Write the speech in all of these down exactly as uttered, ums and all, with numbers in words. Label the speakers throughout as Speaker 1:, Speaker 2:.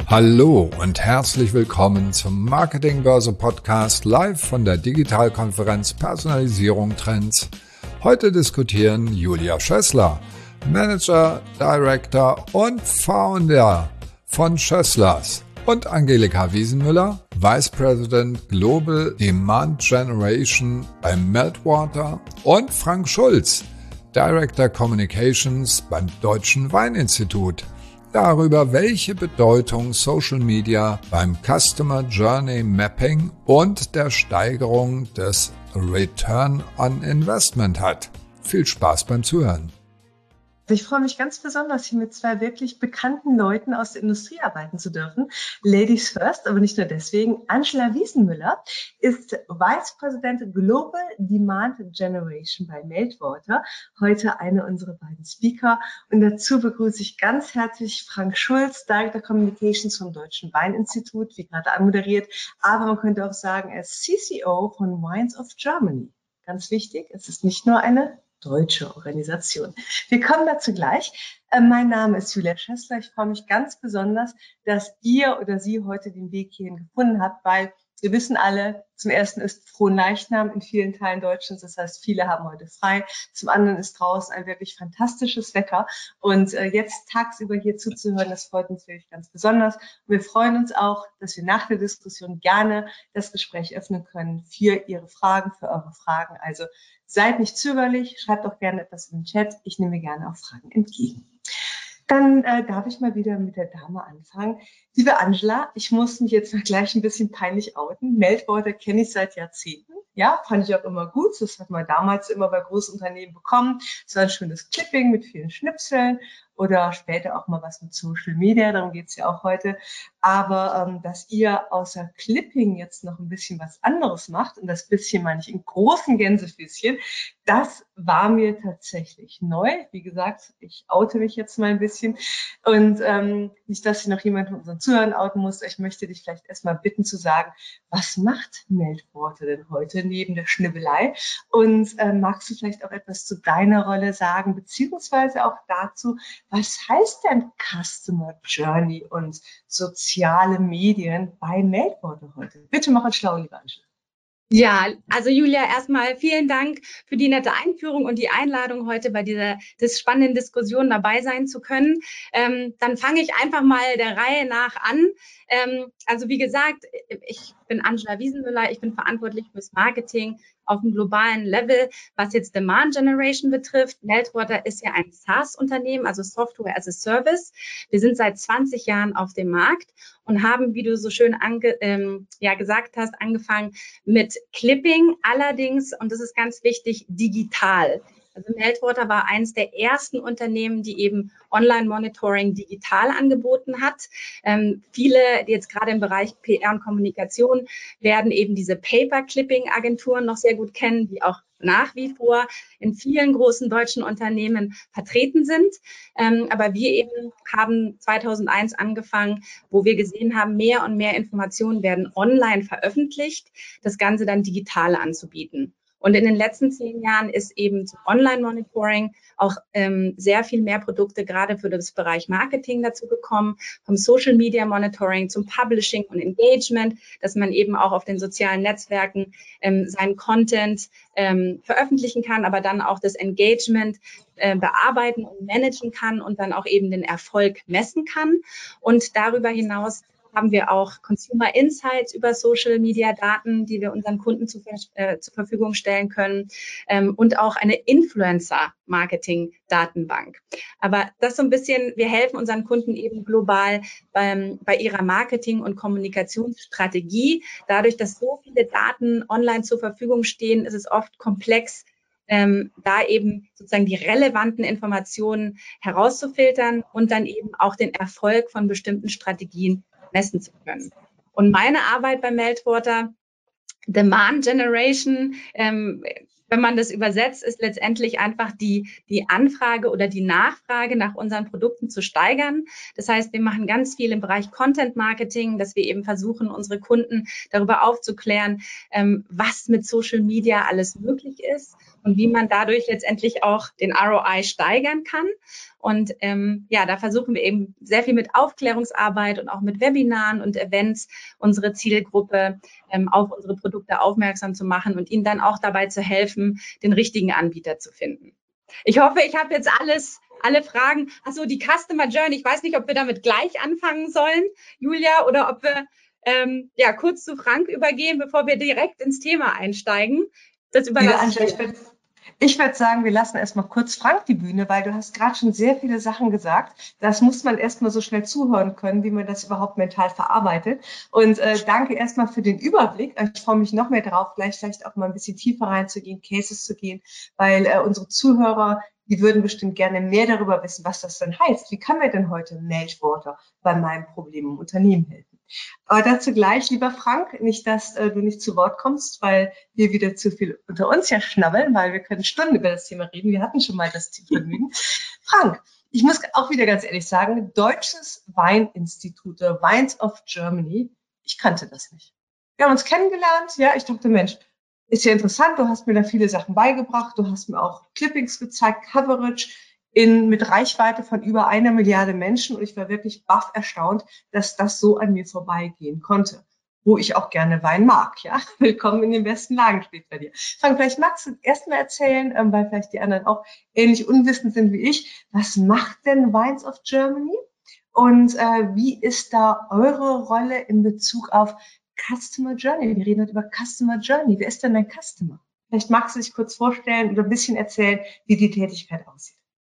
Speaker 1: Hallo und herzlich willkommen zum Marketingbörse Podcast live von der Digitalkonferenz Personalisierung Trends. Heute diskutieren Julia Schössler, Manager, Director und Founder von Schösslers, und Angelika Wiesenmüller, Vice President Global Demand Generation bei Meltwater, und Frank Schulz, Director Communications beim Deutschen Weininstitut, darüber, welche Bedeutung Social Media beim Customer Journey Mapping und der Steigerung des Return on Investment hat. Viel Spaß beim Zuhören.
Speaker 2: Ich freue mich ganz besonders, hier mit zwei wirklich bekannten Leuten aus der Industrie arbeiten zu dürfen. Ladies first, aber nicht nur deswegen. Angela Wiesenmüller ist Vice President Global Demand Generation bei Meltwater, heute eine unserer beiden Speaker. Und dazu begrüße ich ganz herzlich Frank Schulz, Director Communications vom Deutschen Weininstitut, wie gerade anmoderiert. Aber man könnte auch sagen, er ist C C O von Wines of Germany. Ganz wichtig, es ist nicht nur eine deutsche Organisation. Wir kommen dazu gleich. Äh, mein Name ist Julia Schössler. Ich freue mich ganz besonders, dass ihr oder Sie heute den Weg hierhin gefunden habt, weil wir wissen alle, zum ersten ist Fronleichnam in vielen Teilen Deutschlands. Das heißt, viele haben heute frei. Zum anderen ist draußen ein wirklich fantastisches Wetter. Und äh, jetzt tagsüber hier zuzuhören, das freut uns wirklich ganz besonders. Und wir freuen uns auch, dass wir nach der Diskussion gerne das Gespräch öffnen können für Ihre Fragen, für eure Fragen. Also seid nicht zögerlich, schreibt auch gerne etwas in den Chat. Ich nehme gerne auch Fragen entgegen. Dann äh, darf ich mal wieder mit der Dame anfangen. Liebe Angela, ich muss mich jetzt mal gleich ein bisschen peinlich outen. Meltwater kenne ich seit Jahrzehnten. Ja, fand ich auch immer gut. Das hat man damals immer bei Großunternehmen bekommen. Es war ein schönes Clipping mit vielen Schnipseln oder später auch mal was mit Social Media. Darum geht's ja auch heute. Aber ähm, dass ihr außer Clipping jetzt noch ein bisschen was anderes macht, und das bisschen meine ich in großen Gänsefüßchen, das war mir tatsächlich neu. Wie gesagt, ich oute mich jetzt mal ein bisschen. Und ähm, nicht, dass sich noch jemand von unseren Zuhörern outen muss. Ich möchte dich vielleicht erstmal bitten zu sagen, was macht Meltwater denn heute neben der Schnibbelei? Und ähm, magst du vielleicht auch etwas zu deiner Rolle sagen, beziehungsweise auch dazu, was heißt denn Customer Journey und soziale Medien bei Meltwater heute? Bitte mach uns schlau, liebe Angela.
Speaker 3: Ja, also Julia, erstmal vielen Dank für die nette Einführung und die Einladung, heute bei dieser des spannenden Diskussion dabei sein zu können. Ähm, dann fange ich einfach mal der Reihe nach an. Ähm, also wie gesagt, ich bin Angela Wiesenmüller, ich bin verantwortlich fürs Marketing auf dem globalen Level, was jetzt Demand Generation betrifft. Meltwater ist ja ein SaaS-Unternehmen, also Software as a Service. Wir sind seit zwanzig Jahren auf dem Markt und haben, wie du so schön ange, ähm, ja, gesagt hast, angefangen mit Clipping, allerdings, und das ist ganz wichtig, digital. Also Meltwater war eines der ersten Unternehmen, die eben Online-Monitoring digital angeboten hat. Ähm, viele, die jetzt gerade im Bereich P R und Kommunikation, werden eben diese Paper-Clipping-Agenturen noch sehr gut kennen, die auch nach wie vor in vielen großen deutschen Unternehmen vertreten sind. Ähm, aber wir eben haben zweitausendeins angefangen, wo wir gesehen haben, mehr und mehr Informationen werden online veröffentlicht, das Ganze dann digital anzubieten. Und in den letzten zehn Jahren ist eben zum Online-Monitoring auch ähm, sehr viel mehr Produkte gerade für das Bereich Marketing dazu gekommen, vom Social-Media-Monitoring zum Publishing und Engagement, dass man eben auch auf den sozialen Netzwerken ähm, seinen Content ähm, veröffentlichen kann, aber dann auch das Engagement äh, bearbeiten und managen kann und dann auch eben den Erfolg messen kann. Und darüber hinaus haben wir auch Consumer Insights über Social Media Daten, die wir unseren Kunden zu, äh, zur Verfügung stellen können, ähm, und auch eine Influencer Marketing Datenbank. Aber das so ein bisschen, wir helfen unseren Kunden eben global beim, bei ihrer Marketing- und Kommunikationsstrategie. Dadurch, dass so viele Daten online zur Verfügung stehen, ist es oft komplex, Ähm, da eben sozusagen die relevanten Informationen herauszufiltern und dann eben auch den Erfolg von bestimmten Strategien messen zu können. Und meine Arbeit bei Meltwater, Demand Generation, ähm, wenn man das übersetzt, ist letztendlich einfach die, die Anfrage oder die Nachfrage nach unseren Produkten zu steigern. Das heißt, wir machen ganz viel im Bereich Content Marketing, dass wir eben versuchen, unsere Kunden darüber aufzuklären, ähm, was mit Social Media alles möglich ist und wie man dadurch letztendlich auch den R O I steigern kann. Und ähm, ja, da versuchen wir eben sehr viel mit Aufklärungsarbeit und auch mit Webinaren und Events unsere Zielgruppe ähm, auf unsere Produkte aufmerksam zu machen und ihnen dann auch dabei zu helfen, den richtigen Anbieter zu finden. Ich hoffe, ich habe jetzt alles, alle Fragen. Achso, die Customer Journey. Ich weiß nicht, ob wir damit gleich anfangen sollen, Julia, oder ob wir ähm, ja kurz zu Frank übergehen, bevor wir direkt ins Thema einsteigen. Das überlasse ich dir.
Speaker 2: Ich würde sagen, wir lassen erstmal kurz Frank die Bühne, weil du hast gerade schon sehr viele Sachen gesagt. Das muss man erstmal so schnell zuhören können, wie man das überhaupt mental verarbeitet. Und äh, danke erstmal für den Überblick. Ich freue mich noch mehr darauf, gleich vielleicht auch mal ein bisschen tiefer reinzugehen, Cases zu gehen, weil äh, unsere Zuhörer, die würden bestimmt gerne mehr darüber wissen, was das denn heißt. Wie kann mir denn heute Meltwater bei meinem Problem im Unternehmen helfen? Aber dazu gleich, lieber Frank, nicht, dass äh, du nicht zu Wort kommst, weil wir wieder zu viel unter uns ja schnabbeln, weil wir können Stunden über das Thema reden. Wir hatten schon mal das Vergnügen. Frank, ich muss auch wieder ganz ehrlich sagen, Deutsches Weininstitut, Wines of Germany, ich kannte das nicht. Wir haben uns kennengelernt, ja, ich dachte, Mensch, ist ja interessant, du hast mir da viele Sachen beigebracht, du hast mir auch Clippings gezeigt, Coverage, in, mit Reichweite von über einer Milliarde Menschen, und ich war wirklich baff erstaunt, dass das so an mir vorbeigehen konnte, wo ich auch gerne Wein mag. Ja, willkommen in den besten Lagen steht bei dir. Frank, vielleicht magst du erst mal erzählen, ähm, weil vielleicht die anderen auch ähnlich unwissend sind wie ich, was macht denn Wines of Germany und äh, wie ist da eure Rolle in Bezug auf Customer Journey? Wir reden heute über Customer Journey. Wer ist denn dein Customer? Vielleicht magst du dich kurz vorstellen oder ein bisschen erzählen, wie die Tätigkeit aussieht.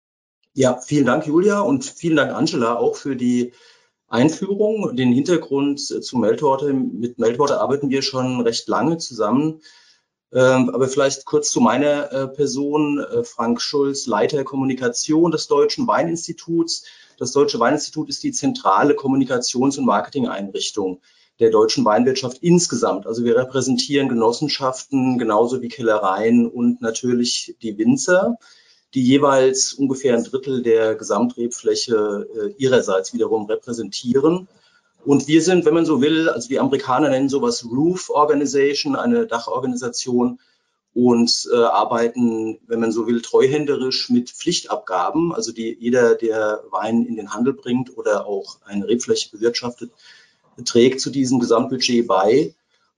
Speaker 4: Ja, vielen Dank, Julia, und vielen Dank, Angela, auch für die Einführung. Den Hintergrund zu Meltwater. Mit Meltwater arbeiten wir schon recht lange zusammen. Ähm, aber vielleicht kurz zu meiner äh, Person. Äh, Frank Schulz, Leiter Kommunikation des Deutschen Weininstituts. Das Deutsche Weininstitut ist die zentrale Kommunikations- und Marketing-Einrichtung der deutschen Weinwirtschaft insgesamt. Also wir repräsentieren Genossenschaften genauso wie Kellereien und natürlich die Winzer, die jeweils ungefähr ein Drittel der Gesamtrebfläche äh, ihrerseits wiederum repräsentieren. Und wir sind, wenn man so will, also die Amerikaner nennen sowas Roof Organization, eine Dachorganisation, und äh, arbeiten, wenn man so will, treuhänderisch mit Pflichtabgaben. Also die, jeder, der Wein in den Handel bringt oder auch eine Rebfläche bewirtschaftet, trägt zu diesem Gesamtbudget bei.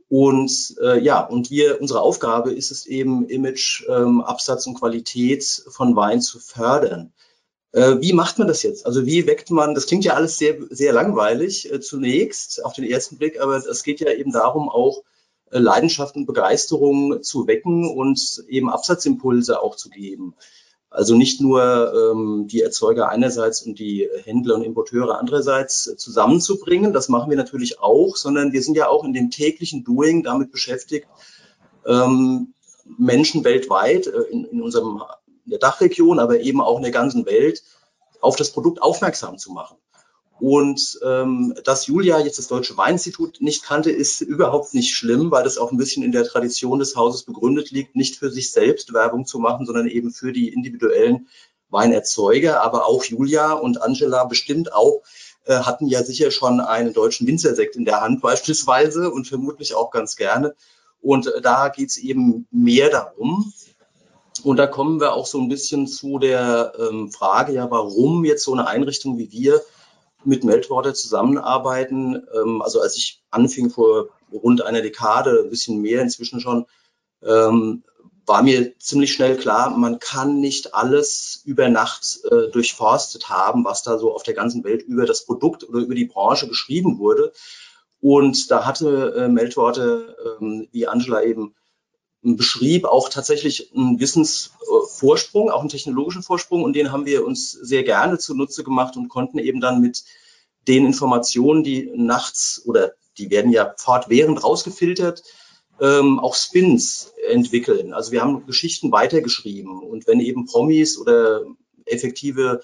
Speaker 4: Und äh, ja, und wir, unsere Aufgabe ist es eben, Image, ähm, Absatz und Qualität von Wein zu fördern. Äh, wie macht man das jetzt? Also wie weckt man, das klingt ja alles sehr, sehr langweilig äh, zunächst auf den ersten Blick, aber es geht ja eben darum, auch äh, Leidenschaft und Begeisterung zu wecken und eben Absatzimpulse auch zu geben. Also nicht nur ähm, die Erzeuger einerseits und die Händler und Importeure andererseits äh, zusammenzubringen, das machen wir natürlich auch, sondern wir sind ja auch in dem täglichen Doing damit beschäftigt, ähm, Menschen weltweit, äh, in, in, unserem, in der Dachregion, aber eben auch in der ganzen Welt, auf das Produkt aufmerksam zu machen. Und ähm, dass Julia jetzt das Deutsche Weininstitut nicht kannte, ist überhaupt nicht schlimm, weil das auch ein bisschen in der Tradition des Hauses begründet liegt, nicht für sich selbst Werbung zu machen, sondern eben für die individuellen Weinerzeuger. Aber auch Julia und Angela bestimmt auch äh, hatten ja sicher schon einen deutschen Winzersekt in der Hand beispielsweise und vermutlich auch ganz gerne. Und äh, da geht's eben mehr darum. Und da kommen wir auch so ein bisschen zu der ähm, Frage, ja, warum jetzt so eine Einrichtung wie wir mit Meltwater zusammenarbeiten. Ähm, also als ich anfing vor rund einer Dekade, ein bisschen mehr inzwischen schon, ähm, war mir ziemlich schnell klar, man kann nicht alles über Nacht äh, durchforstet haben, was da so auf der ganzen Welt über das Produkt oder über die Branche geschrieben wurde. Und da hatte äh, Meltwater, ähm, wie Angela eben beschrieb, auch tatsächlich einen Wissensvorsprung, auch einen technologischen Vorsprung, und den haben wir uns sehr gerne zunutze gemacht und konnten eben dann mit den Informationen, die nachts oder die werden ja fortwährend rausgefiltert, ähm, auch Spins entwickeln. Also wir haben Geschichten weitergeschrieben, und wenn eben Promis oder effektive,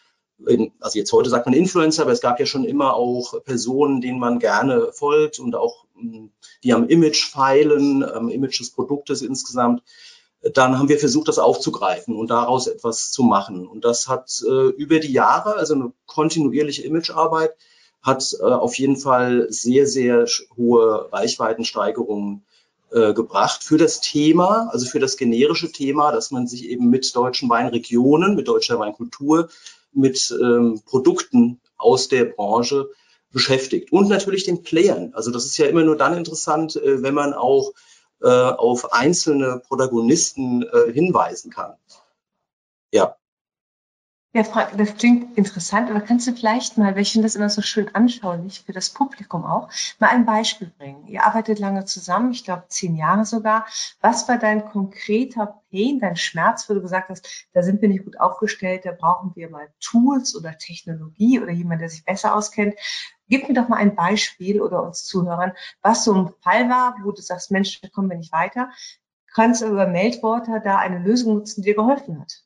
Speaker 4: also jetzt heute sagt man Influencer, aber es gab ja schon immer auch Personen, denen man gerne folgt und auch die am Image feilen, am Image des Produktes insgesamt, dann haben wir versucht, das aufzugreifen und daraus etwas zu machen. Und das hat äh, über die Jahre, also eine kontinuierliche Imagearbeit, hat äh, auf jeden Fall sehr, sehr hohe Reichweitensteigerungen äh, gebracht für das Thema, also für das generische Thema, dass man sich eben mit deutschen Weinregionen, mit deutscher Weinkultur, mit ähm, Produkten aus der Branche beschäftigt. Und natürlich den Playern. Also das ist ja immer nur dann interessant, äh, wenn man auch äh, auf einzelne Protagonisten äh, hinweisen kann. Ja.
Speaker 2: Ja, das klingt interessant, aber kannst du vielleicht mal, weil ich finde das immer so schön anschaulich für das Publikum auch, mal ein Beispiel bringen? Ihr arbeitet lange zusammen, ich glaube zehn Jahre sogar. Was war dein konkreter Pain, dein Schmerz, wo du gesagt hast, da sind wir nicht gut aufgestellt, da brauchen wir mal Tools oder Technologie oder jemand, der sich besser auskennt? Gib mir doch mal ein Beispiel oder uns Zuhörern, was so ein Fall war, wo du sagst, Mensch, da kommen wir nicht weiter. Kannst du über Meltwater da eine Lösung nutzen, die dir geholfen hat?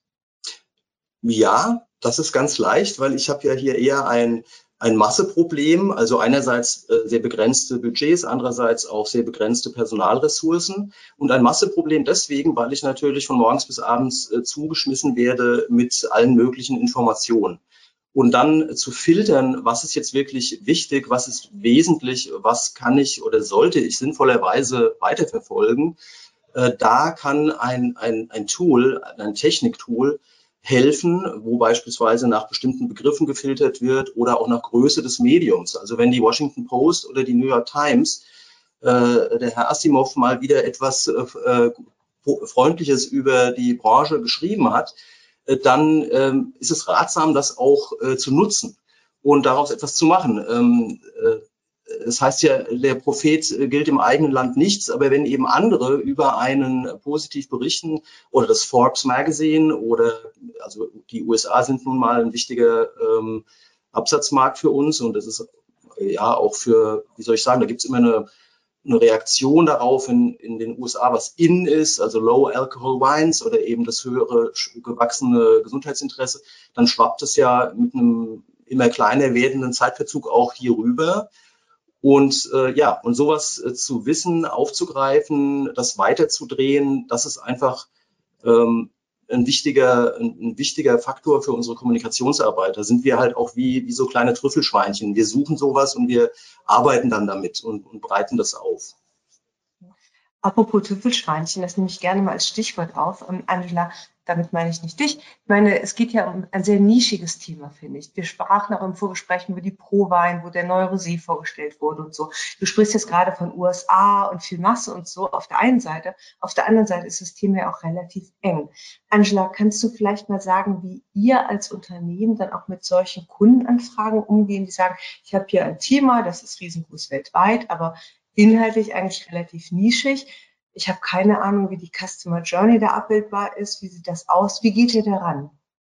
Speaker 4: Ja, das ist ganz leicht, weil ich habe ja hier eher ein, ein Masseproblem, also einerseits äh, sehr begrenzte Budgets, andererseits auch sehr begrenzte Personalressourcen und ein Masseproblem deswegen, weil ich natürlich von morgens bis abends äh, zugeschmissen werde mit allen möglichen Informationen. Und dann zu filtern, was ist jetzt wirklich wichtig, was ist wesentlich, was kann ich oder sollte ich sinnvollerweise weiterverfolgen, äh, da kann ein, ein, ein Tool, ein Techniktool, helfen, wo beispielsweise nach bestimmten Begriffen gefiltert wird oder auch nach Größe des Mediums. Also wenn die Washington Post oder die New York Times, äh, der Herr Asimov mal wieder etwas äh, Freundliches über die Branche geschrieben hat, äh, dann ähm, ist es ratsam, das auch äh, zu nutzen und daraus etwas zu machen. Ähm, äh, Es heißt ja, der Prophet gilt im eigenen Land nichts, aber wenn eben andere über einen positiv berichten oder das Forbes Magazine oder, also die U S A sind nun mal ein wichtiger ähm, Absatzmarkt für uns und das ist ja auch für, wie soll ich sagen, da gibt es immer eine, eine Reaktion darauf in, in den U S A, was in ist, also Low Alcohol Wines oder eben das höhere gewachsene Gesundheitsinteresse, dann schwappt es ja mit einem immer kleiner werdenden Zeitverzug auch hier rüber. Und äh, ja, und sowas äh, zu wissen, aufzugreifen, das weiterzudrehen, das ist einfach ähm, ein wichtiger, ein, ein wichtiger Faktor für unsere Kommunikationsarbeit. Da sind wir halt auch wie, wie so kleine Trüffelschweinchen. Wir suchen sowas und wir arbeiten dann damit und, und breiten das auf.
Speaker 2: Apropos Tüffelschweinchen, das nehme ich gerne mal als Stichwort auf. Ähm, Angela, damit meine ich nicht dich. Ich meine, es geht ja um ein sehr nischiges Thema, finde ich. Wir sprachen auch im Vorgespräch über die Pro-Wein, wo der neue Rosé vorgestellt wurde und so. Du sprichst jetzt gerade von U S A und viel Masse und so auf der einen Seite. Auf der anderen Seite ist das Thema ja auch relativ eng. Angela, kannst du vielleicht mal sagen, wie ihr als Unternehmen dann auch mit solchen Kundenanfragen umgehen, die sagen, ich habe hier ein Thema, das ist riesengroß weltweit, aber inhaltlich eigentlich relativ nischig. Ich habe keine Ahnung, wie die Customer Journey da abbildbar ist. Wie sieht das aus? Wie geht ihr daran?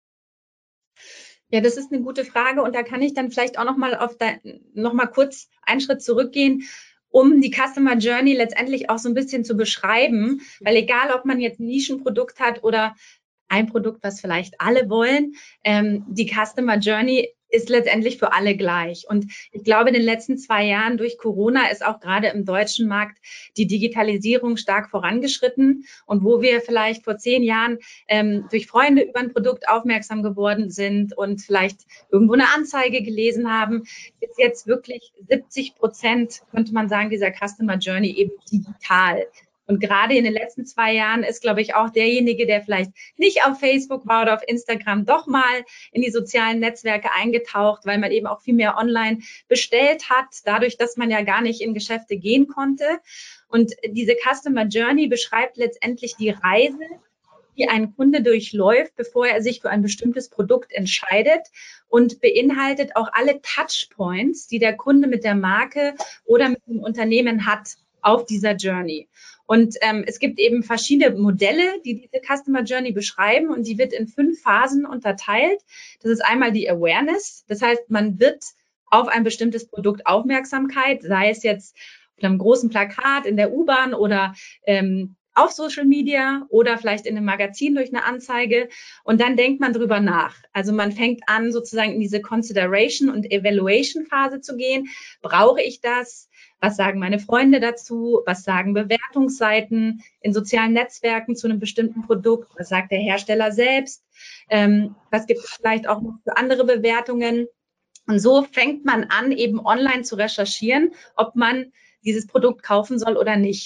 Speaker 3: Ja, das ist eine gute Frage und da kann ich dann vielleicht auch noch mal auf da, noch mal kurz einen Schritt zurückgehen, um die Customer Journey letztendlich auch so ein bisschen zu beschreiben, weil egal, ob man jetzt ein Nischenprodukt hat oder ein Produkt, was vielleicht alle wollen, ähm, die Customer Journey ist letztendlich für alle gleich. Und ich glaube, in den letzten zwei Jahren durch Corona ist auch gerade im deutschen Markt die Digitalisierung stark vorangeschritten. Und wo wir vielleicht vor zehn Jahren ähm, durch Freunde über ein Produkt aufmerksam geworden sind und vielleicht irgendwo eine Anzeige gelesen haben, ist jetzt wirklich siebzig Prozent, könnte man sagen, dieser Customer Journey eben digital. Und gerade in den letzten zwei Jahren ist, glaube ich, auch derjenige, der vielleicht nicht auf Facebook war oder auf Instagram, doch mal in die sozialen Netzwerke eingetaucht, weil man eben auch viel mehr online bestellt hat, dadurch, dass man ja gar nicht in Geschäfte gehen konnte. Und diese Customer Journey beschreibt letztendlich die Reise, die ein Kunde durchläuft, bevor er sich für ein bestimmtes Produkt entscheidet und beinhaltet auch alle Touchpoints, die der Kunde mit der Marke oder mit dem Unternehmen hat auf dieser Journey. Und ähm, es gibt eben verschiedene Modelle, die diese Customer Journey beschreiben und die wird in fünf Phasen unterteilt. Das ist einmal die Awareness, das heißt, man wird auf ein bestimmtes Produkt Aufmerksamkeit, sei es jetzt auf einem großen Plakat in der U-Bahn oder ähm, auf Social Media oder vielleicht in einem Magazin durch eine Anzeige und dann denkt man drüber nach. Also man fängt an, sozusagen in diese Consideration- und Evaluation-Phase zu gehen. Brauche ich das? Was sagen meine Freunde dazu? Was sagen Bewertungsseiten in sozialen Netzwerken zu einem bestimmten Produkt? Was sagt der Hersteller selbst? Ähm, was gibt es vielleicht auch noch für andere Bewertungen? Und so fängt man an, eben online zu recherchieren, ob man dieses Produkt kaufen soll oder nicht.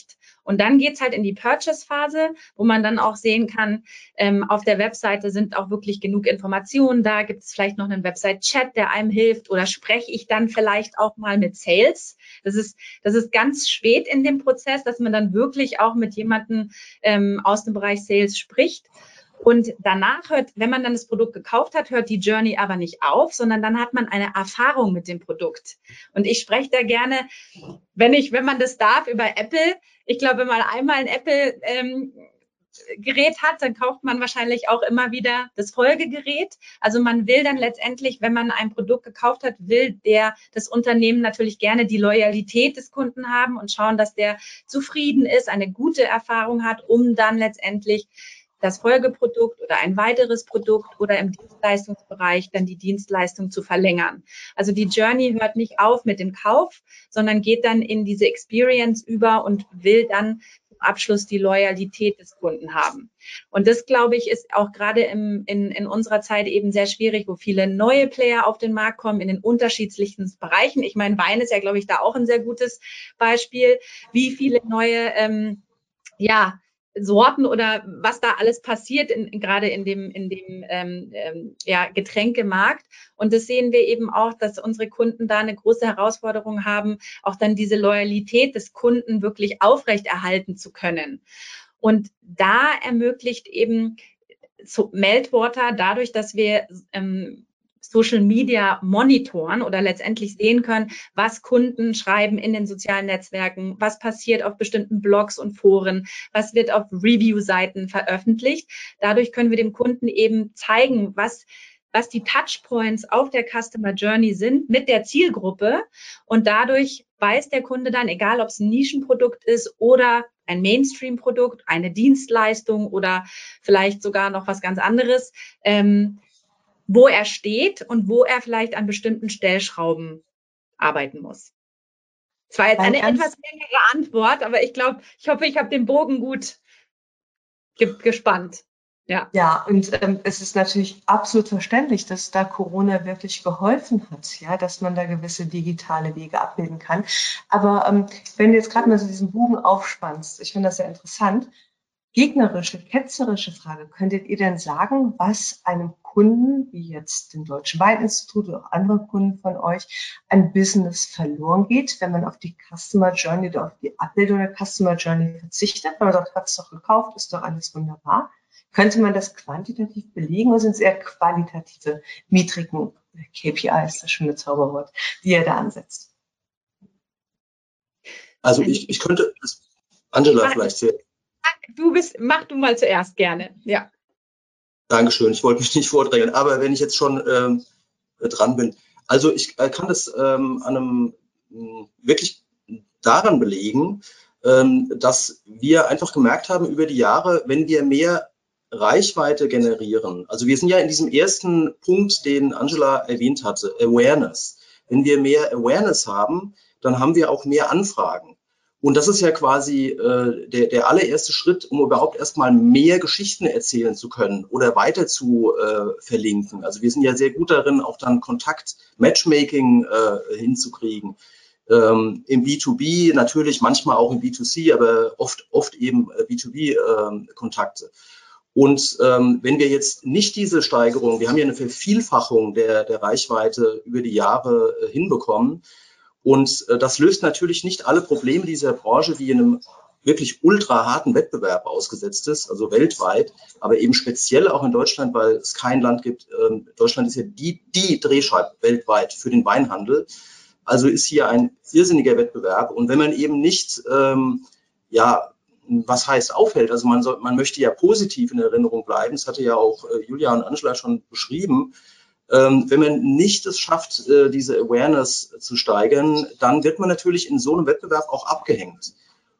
Speaker 3: Und dann geht's halt in die Purchase-Phase, wo man dann auch sehen kann, ähm, auf der Webseite sind auch wirklich genug Informationen da. Gibt es vielleicht noch einen Website-Chat, der einem hilft, oder spreche ich dann vielleicht auch mal mit Sales? Das ist, das ist ganz spät in dem Prozess, dass man dann wirklich auch mit jemandem ähm, aus dem Bereich Sales spricht. Und danach hört, wenn man dann das Produkt gekauft hat, hört die Journey aber nicht auf, sondern dann hat man eine Erfahrung mit dem Produkt. Und ich spreche da gerne, wenn ich, wenn man das darf, über Apple. Ich glaube, wenn man einmal ein Apple ähm, Gerät hat, dann kauft man wahrscheinlich auch immer wieder das Folgegerät. Also man will dann letztendlich, wenn man ein Produkt gekauft hat, will der das Unternehmen natürlich gerne die Loyalität des Kunden haben und schauen, dass der zufrieden ist, eine gute Erfahrung hat, um dann letztendlich das Folgeprodukt oder ein weiteres Produkt oder im Dienstleistungsbereich dann die Dienstleistung zu verlängern. Also die Journey hört nicht auf mit dem Kauf, sondern geht dann in diese Experience über und will dann zum Abschluss die Loyalität des Kunden haben. Und das, glaube ich, ist auch gerade im, in, in unserer Zeit eben sehr schwierig, wo viele neue Player auf den Markt kommen in den unterschiedlichsten Bereichen. Ich meine, Wein ist ja, glaube ich, da auch ein sehr gutes Beispiel, wie viele neue, ähm, ja, Sorten oder was da alles passiert, in, gerade in dem, in dem ähm, ähm, ja, Getränkemarkt. Und das sehen wir eben auch, dass unsere Kunden da eine große Herausforderung haben, auch dann diese Loyalität des Kunden wirklich aufrechterhalten zu können. Und da ermöglicht eben so Meltwater dadurch, dass wir ähm, Social Media monitoren oder letztendlich sehen können, was Kunden schreiben in den sozialen Netzwerken, was passiert auf bestimmten Blogs und Foren, was wird auf Review-Seiten veröffentlicht. Dadurch können wir dem Kunden eben zeigen, was was die Touchpoints auf der Customer Journey sind mit der Zielgruppe. Und dadurch weiß der Kunde dann, egal ob es ein Nischenprodukt ist oder ein Mainstream-Produkt, eine Dienstleistung oder vielleicht sogar noch was ganz anderes, ähm, wo er steht und wo er vielleicht an bestimmten Stellschrauben arbeiten muss. Das war jetzt eine etwas längere Antwort, aber ich glaube, ich hoffe, ich habe den Bogen gut ge gespannt. Ja,
Speaker 2: ja, und ähm, es ist natürlich absolut verständlich, dass da Corona wirklich geholfen hat, ja, dass man da gewisse digitale Wege abbilden kann. Aber ähm, wenn du jetzt gerade mal so diesen Bogen aufspannst, ich finde das sehr interessant, gegnerische, ketzerische Frage, könntet ihr denn sagen, was einem Kunden, wie jetzt dem Deutschen Weininstitut oder auch andere Kunden von euch, an Business verloren geht, wenn man auf die Customer Journey oder auf die Abbildung der Customer Journey verzichtet, weil man sagt, hat es doch gekauft, ist doch alles wunderbar. Könnte man das quantitativ belegen oder sind es eher qualitative Metriken, K P I ist das schöne Zauberwort, die ihr da ansetzt?
Speaker 4: Also ich, ich könnte, Angela vielleicht sehr.
Speaker 3: Du bist, mach du mal zuerst gerne, ja.
Speaker 4: Dankeschön, ich wollte mich nicht vordrängeln, aber wenn ich jetzt schon ähm, dran bin, also ich äh, kann das ähm, an einem mh, wirklich daran belegen, ähm, dass wir einfach gemerkt haben über die Jahre, wenn wir mehr Reichweite generieren, also wir sind ja in diesem ersten Punkt, den Angela erwähnt hatte, Awareness. Wenn wir mehr Awareness haben, dann haben wir auch mehr Anfragen. Und das ist ja quasi äh, der, der allererste Schritt, um überhaupt erstmal mehr Geschichten erzählen zu können oder weiter zu äh, verlinken. Also wir sind ja sehr gut darin, auch dann Kontakt, Matchmaking äh, hinzukriegen. Ähm, im B zwei B natürlich, manchmal auch im B zwei C, aber oft, oft eben B zwei B-Kontakte. Ähm, Und ähm, wenn wir jetzt nicht diese Steigerung, wir haben ja eine Vervielfachung der, der Reichweite über die Jahre äh, hinbekommen, und äh, das löst natürlich nicht alle Probleme dieser Branche, die in einem wirklich ultra harten Wettbewerb ausgesetzt ist, also weltweit, aber eben speziell auch in Deutschland, weil es kein Land gibt. Ähm, Deutschland ist ja die, die Drehscheibe weltweit für den Weinhandel. Also ist hier ein irrsinniger Wettbewerb. Und wenn man eben nicht, ähm, ja, was heißt aufhält, also man, soll, man möchte ja positiv in Erinnerung bleiben, das hatte ja auch äh, Julia und Angela schon beschrieben. Ähm, wenn man nicht es schafft, äh, diese Awareness zu steigern, dann wird man natürlich in so einem Wettbewerb auch abgehängt.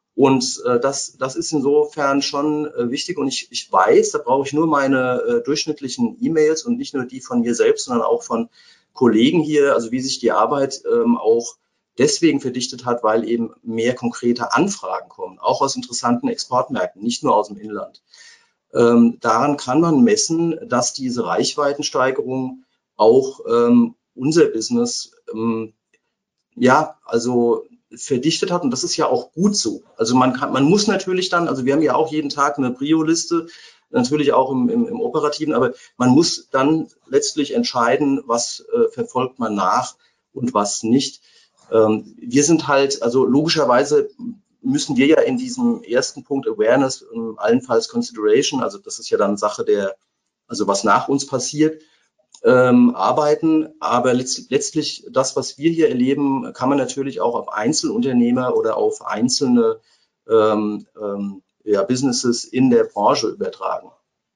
Speaker 4: Und äh, das, das ist insofern schon äh, wichtig. Und ich, ich weiß, da brauche ich nur meine äh, durchschnittlichen E-Mails und nicht nur die von mir selbst, sondern auch von Kollegen hier, also wie sich die Arbeit ähm, auch deswegen verdichtet hat, weil eben mehr konkrete Anfragen kommen, auch aus interessanten Exportmärkten, nicht nur aus dem Inland. Ähm, daran kann man messen, dass diese Reichweitensteigerung auch ähm, unser Business, ähm, ja, also verdichtet hat. Und das ist ja auch gut so. Also man kann, man muss natürlich dann, also wir haben ja auch jeden Tag eine Prio-Liste, natürlich auch im, im, im Operativen, aber man muss dann letztlich entscheiden, was äh, verfolgt man nach und was nicht. Ähm, wir sind halt, also logischerweise müssen wir ja in diesem ersten Punkt Awareness, ähm, allenfalls Consideration, also das ist ja dann Sache der, also was nach uns passiert, ähm, arbeiten. Aber letzt, letztlich das, was wir hier erleben, kann man natürlich auch auf Einzelunternehmer oder auf einzelne ähm, ähm, ja, Businesses in der Branche übertragen.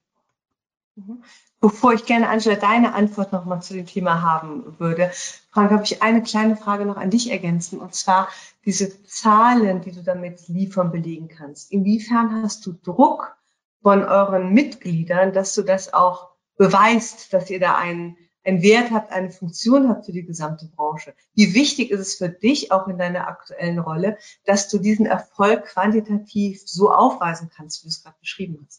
Speaker 2: Bevor ich gerne, Angela, deine Antwort nochmal zu dem Thema haben würde, Frank, habe ich eine kleine Frage noch an dich ergänzen, und zwar diese Zahlen, die du damit liefern, belegen kannst. Inwiefern hast du Druck von euren Mitgliedern, dass du das auch beweist, dass ihr da einen, einen Wert habt, eine Funktion habt für die gesamte Branche? Wie wichtig ist es für dich, auch in deiner aktuellen Rolle, dass du diesen Erfolg quantitativ so aufweisen kannst, wie du es gerade beschrieben hast?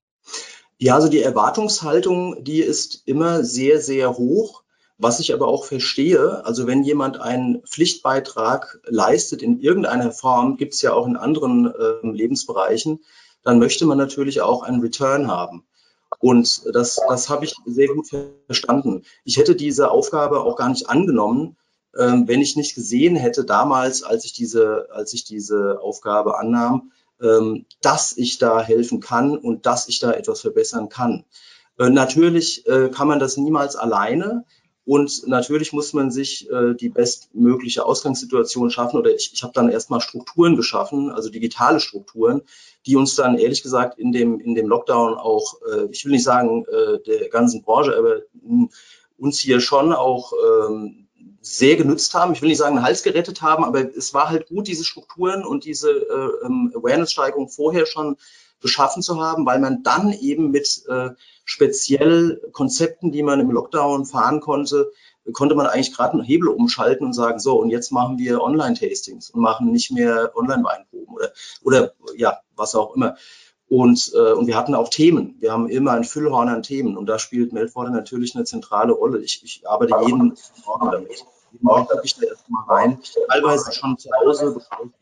Speaker 4: Ja, also die Erwartungshaltung, die ist immer sehr, sehr hoch, was ich aber auch verstehe. Also wenn jemand einen Pflichtbeitrag leistet in irgendeiner Form, gibt es ja auch in anderen äh, Lebensbereichen, dann möchte man natürlich auch einen Return haben. Und das, das habe ich sehr gut verstanden. Ich hätte diese Aufgabe auch gar nicht angenommen, ähm, wenn ich nicht gesehen hätte damals, als ich diese, als ich diese Aufgabe annahm, ähm, dass ich da helfen kann und dass ich da etwas verbessern kann. Äh, natürlich äh, kann man das niemals alleine. Und natürlich muss man sich äh, die bestmögliche Ausgangssituation schaffen. Oder ich, ich habe dann erstmal Strukturen geschaffen, also digitale Strukturen, die uns dann ehrlich gesagt in dem, in dem Lockdown auch, äh, ich will nicht sagen äh, der ganzen Branche, aber mh, uns hier schon auch ähm, sehr genützt haben. Ich will nicht sagen, den Hals gerettet haben, aber es war halt gut, diese Strukturen und diese äh, ähm, Awareness-Steigerung vorher schon geschaffen zu haben, weil man dann eben mit äh, speziell Konzepten, die man im Lockdown fahren konnte, konnte man eigentlich gerade einen Hebel umschalten und sagen, so, und jetzt machen wir Online-Tastings und machen nicht mehr Online-Weinproben oder, oder ja, was auch immer. Und, äh, und wir hatten auch Themen. Wir haben immer ein Füllhorn an Themen und da spielt Meltwater natürlich eine zentrale Rolle. Ich, ich arbeite jeden Morgen damit. Jeden Morgen gucke ich da erstmal rein, teilweise schon zu Hause,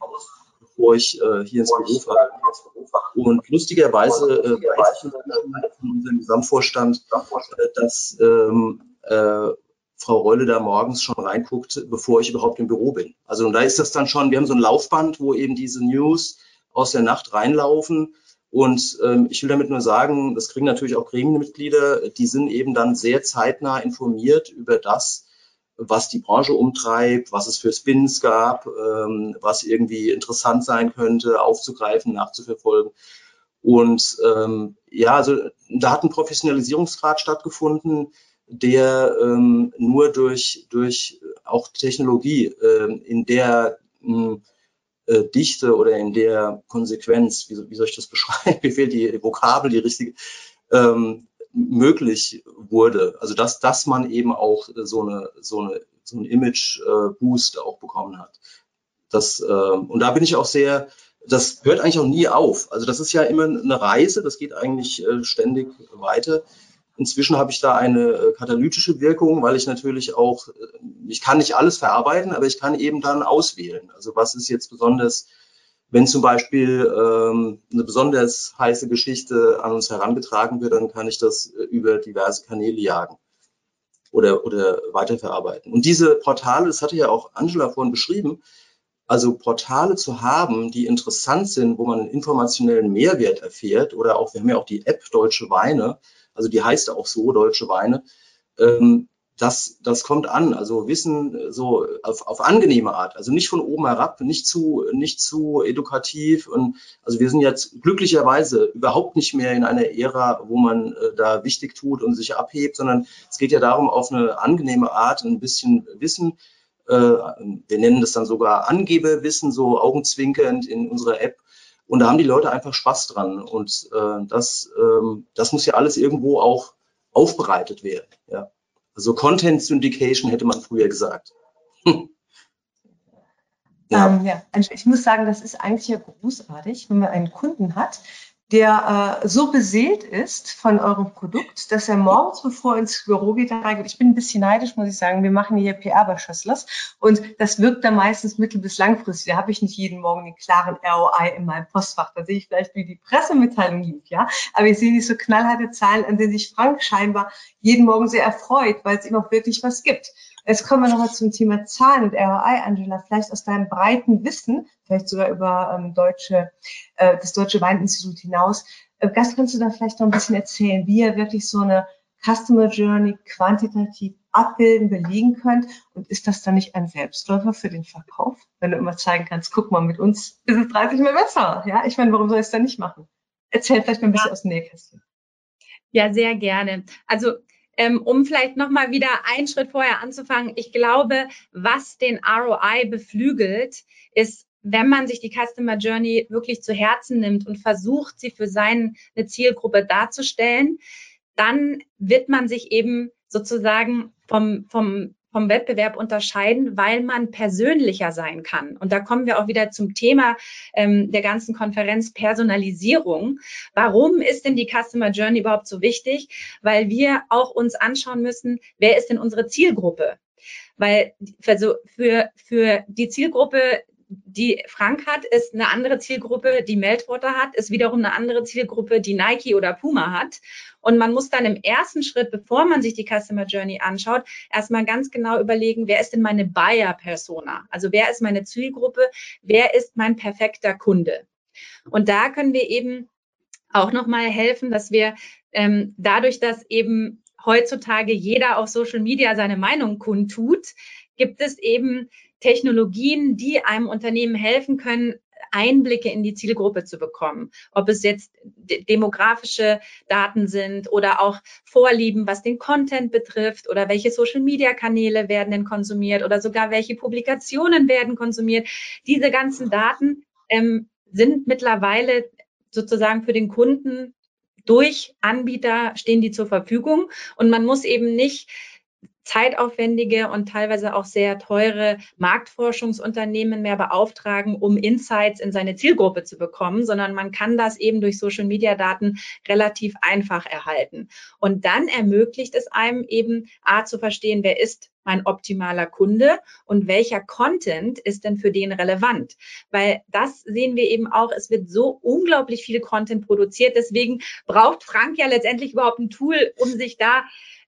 Speaker 4: bevor ich äh, hier ins Büro fahre. Und lustigerweise äh, weiß ich von unserem Gesamtvorstand, äh, dass ähm, äh, Frau Reule da morgens schon reinguckt, bevor ich überhaupt im Büro bin. Also und da ist das dann schon, wir haben so ein Laufband, wo eben diese News aus der Nacht reinlaufen. Und ähm, ich will damit nur sagen, das kriegen natürlich auch Gremienmitglieder, die sind eben dann sehr zeitnah informiert über das, was die Branche umtreibt, was es für Spins gab, ähm, was irgendwie interessant sein könnte, aufzugreifen, nachzuverfolgen. Und ähm, ja, also da hat ein Professionalisierungsgrad stattgefunden, der ähm, nur durch, durch auch Technologie äh, in der mh, äh, Dichte oder in der Konsequenz, wie, wie soll ich das beschreiben, mir fehlt die Vokabel, die richtige, ähm, möglich wurde. Also dass, dass man eben auch so eine, so eine, so ein Image-Boost äh, auch bekommen hat. Das, äh, und da bin ich auch sehr, das hört eigentlich auch nie auf. Also das ist ja immer eine Reise, das geht eigentlich äh, ständig weiter. Inzwischen habe ich da eine äh, katalytische Wirkung, weil ich natürlich auch, äh, ich kann nicht alles verarbeiten, aber ich kann eben dann auswählen. Also was ist jetzt besonders, wenn zum Beispiel ähm, eine besonders heiße Geschichte an uns herangetragen wird, dann kann ich das äh, über diverse Kanäle jagen oder, oder weiterverarbeiten. Und diese Portale, das hatte ja auch Angela vorhin beschrieben, also Portale zu haben, die interessant sind, wo man einen informationellen Mehrwert erfährt, oder auch, wir haben ja auch die App Deutsche Weine, also die heißt auch so, Deutsche Weine, ähm, das, das kommt an, also Wissen so auf, auf angenehme Art, also nicht von oben herab, nicht zu, nicht zu edukativ. Und also wir sind jetzt glücklicherweise überhaupt nicht mehr in einer Ära, wo man äh, da wichtig tut und sich abhebt, sondern es geht ja darum, auf eine angenehme Art ein bisschen Wissen, äh, wir nennen das dann sogar Angeberwissen, so augenzwinkernd in unserer App. Und da haben die Leute einfach Spaß dran. Und äh, das, ähm, das muss ja alles irgendwo auch aufbereitet werden, ja. Also Content Syndication hätte man früher gesagt.
Speaker 2: Hm. Ja. Ähm, ja, ich muss sagen, das ist eigentlich ja großartig, wenn man einen Kunden hat, der äh, so beseelt ist von eurem Produkt, dass er morgens, bevor er ins Büro geht, da reingeht. Ich bin ein bisschen neidisch, muss ich sagen. Wir machen hier P R bei Schösslers und das wirkt dann meistens mittel- bis langfristig. Da habe ich nicht jeden Morgen den klaren R O I in meinem Postfach. Da sehe ich vielleicht, wie die Pressemitteilung lief, ja. Aber ich sehe nicht so knallharte Zahlen, an denen sich Frank scheinbar jeden Morgen sehr erfreut, weil es ihm auch wirklich was gibt. Jetzt kommen wir nochmal zum Thema Zahlen und R O I, Angela. Vielleicht aus deinem breiten Wissen, vielleicht sogar über ähm, deutsche, äh, das Deutsche Weininstitut hinaus. Äh, Gast, kannst du da vielleicht noch ein bisschen erzählen, wie ihr wirklich so eine Customer Journey quantitativ abbilden, belegen könnt? Und ist das dann nicht ein Selbstläufer für den Verkauf? Wenn du immer zeigen kannst, guck mal, mit uns ist es dreißig Mal besser. Ja, ich meine, warum soll ich es dann nicht machen? Erzähl vielleicht mal ein bisschen aus dem Nähkästchen.
Speaker 3: Ja, sehr gerne. Also, um vielleicht nochmal wieder einen Schritt vorher anzufangen, ich glaube, was den R O I beflügelt, ist, wenn man sich die Customer Journey wirklich zu Herzen nimmt und versucht, sie für seine Zielgruppe darzustellen, dann wird man sich eben sozusagen vom, vom, vom Wettbewerb unterscheiden, weil man persönlicher sein kann. Und da kommen wir auch wieder zum Thema ähm, der ganzen Konferenz Personalisierung. Warum ist denn die Customer Journey überhaupt so wichtig? Weil wir auch uns anschauen müssen, wer ist denn unsere Zielgruppe? Weil für, für, für die Zielgruppe, die Frank hat, ist eine andere Zielgruppe, die Meltwater hat, ist wiederum eine andere Zielgruppe, die Nike oder Puma hat. Und man muss dann im ersten Schritt, bevor man sich die Customer Journey anschaut, erstmal ganz genau überlegen, wer ist denn meine Buyer-Persona? Also wer ist meine Zielgruppe? Wer ist mein perfekter Kunde? Und da können wir eben auch nochmal helfen, dass wir ähm, dadurch, dass eben heutzutage jeder auf Social Media seine Meinung kundtut, gibt es eben Technologien, die einem Unternehmen helfen können, Einblicke in die Zielgruppe zu bekommen. Ob es jetzt demografische Daten sind oder auch Vorlieben, was den Content betrifft oder welche Social-Media-Kanäle werden denn konsumiert oder sogar welche Publikationen werden konsumiert. Diese ganzen Daten ähm, sind mittlerweile sozusagen für den Kunden durch Anbieter, stehen die zur Verfügung und man muss eben nicht zeitaufwendige und teilweise auch sehr teure Marktforschungsunternehmen mehr beauftragen, um Insights in seine Zielgruppe zu bekommen, sondern man kann das eben durch Social-Media-Daten relativ einfach erhalten. Und dann ermöglicht es einem eben, A, zu verstehen, wer ist mein optimaler Kunde und welcher Content ist denn für den relevant? Weil das sehen wir eben auch, es wird so unglaublich viel Content produziert, deswegen braucht Frank ja letztendlich überhaupt ein Tool, um sich da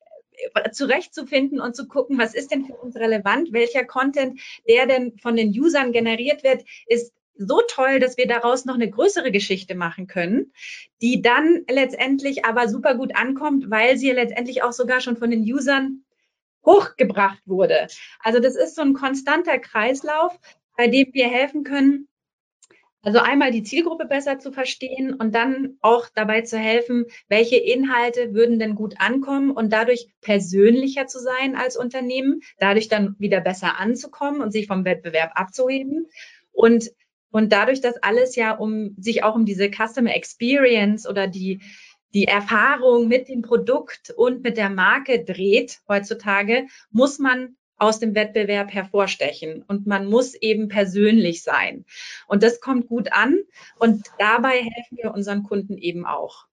Speaker 3: zurechtzufinden und zu gucken, was ist denn für uns relevant, welcher Content, der denn von den Usern generiert wird, ist so toll, dass wir daraus noch eine größere Geschichte machen können, die dann letztendlich aber super gut ankommt, weil sie letztendlich auch sogar schon von den Usern hochgebracht wurde. Also das ist so ein konstanter Kreislauf, bei dem wir helfen können, also einmal die Zielgruppe besser zu verstehen und dann auch dabei zu helfen, welche Inhalte würden denn gut ankommen und dadurch persönlicher zu sein als Unternehmen, dadurch dann wieder besser anzukommen und sich vom Wettbewerb abzuheben. Und, und dadurch, dass alles ja um sich auch um diese Customer Experience oder die, die Erfahrung mit dem Produkt und mit der Marke dreht heutzutage, muss man aus dem Wettbewerb hervorstechen und man muss eben persönlich sein. Und das kommt gut an und dabei helfen wir unseren Kunden eben auch.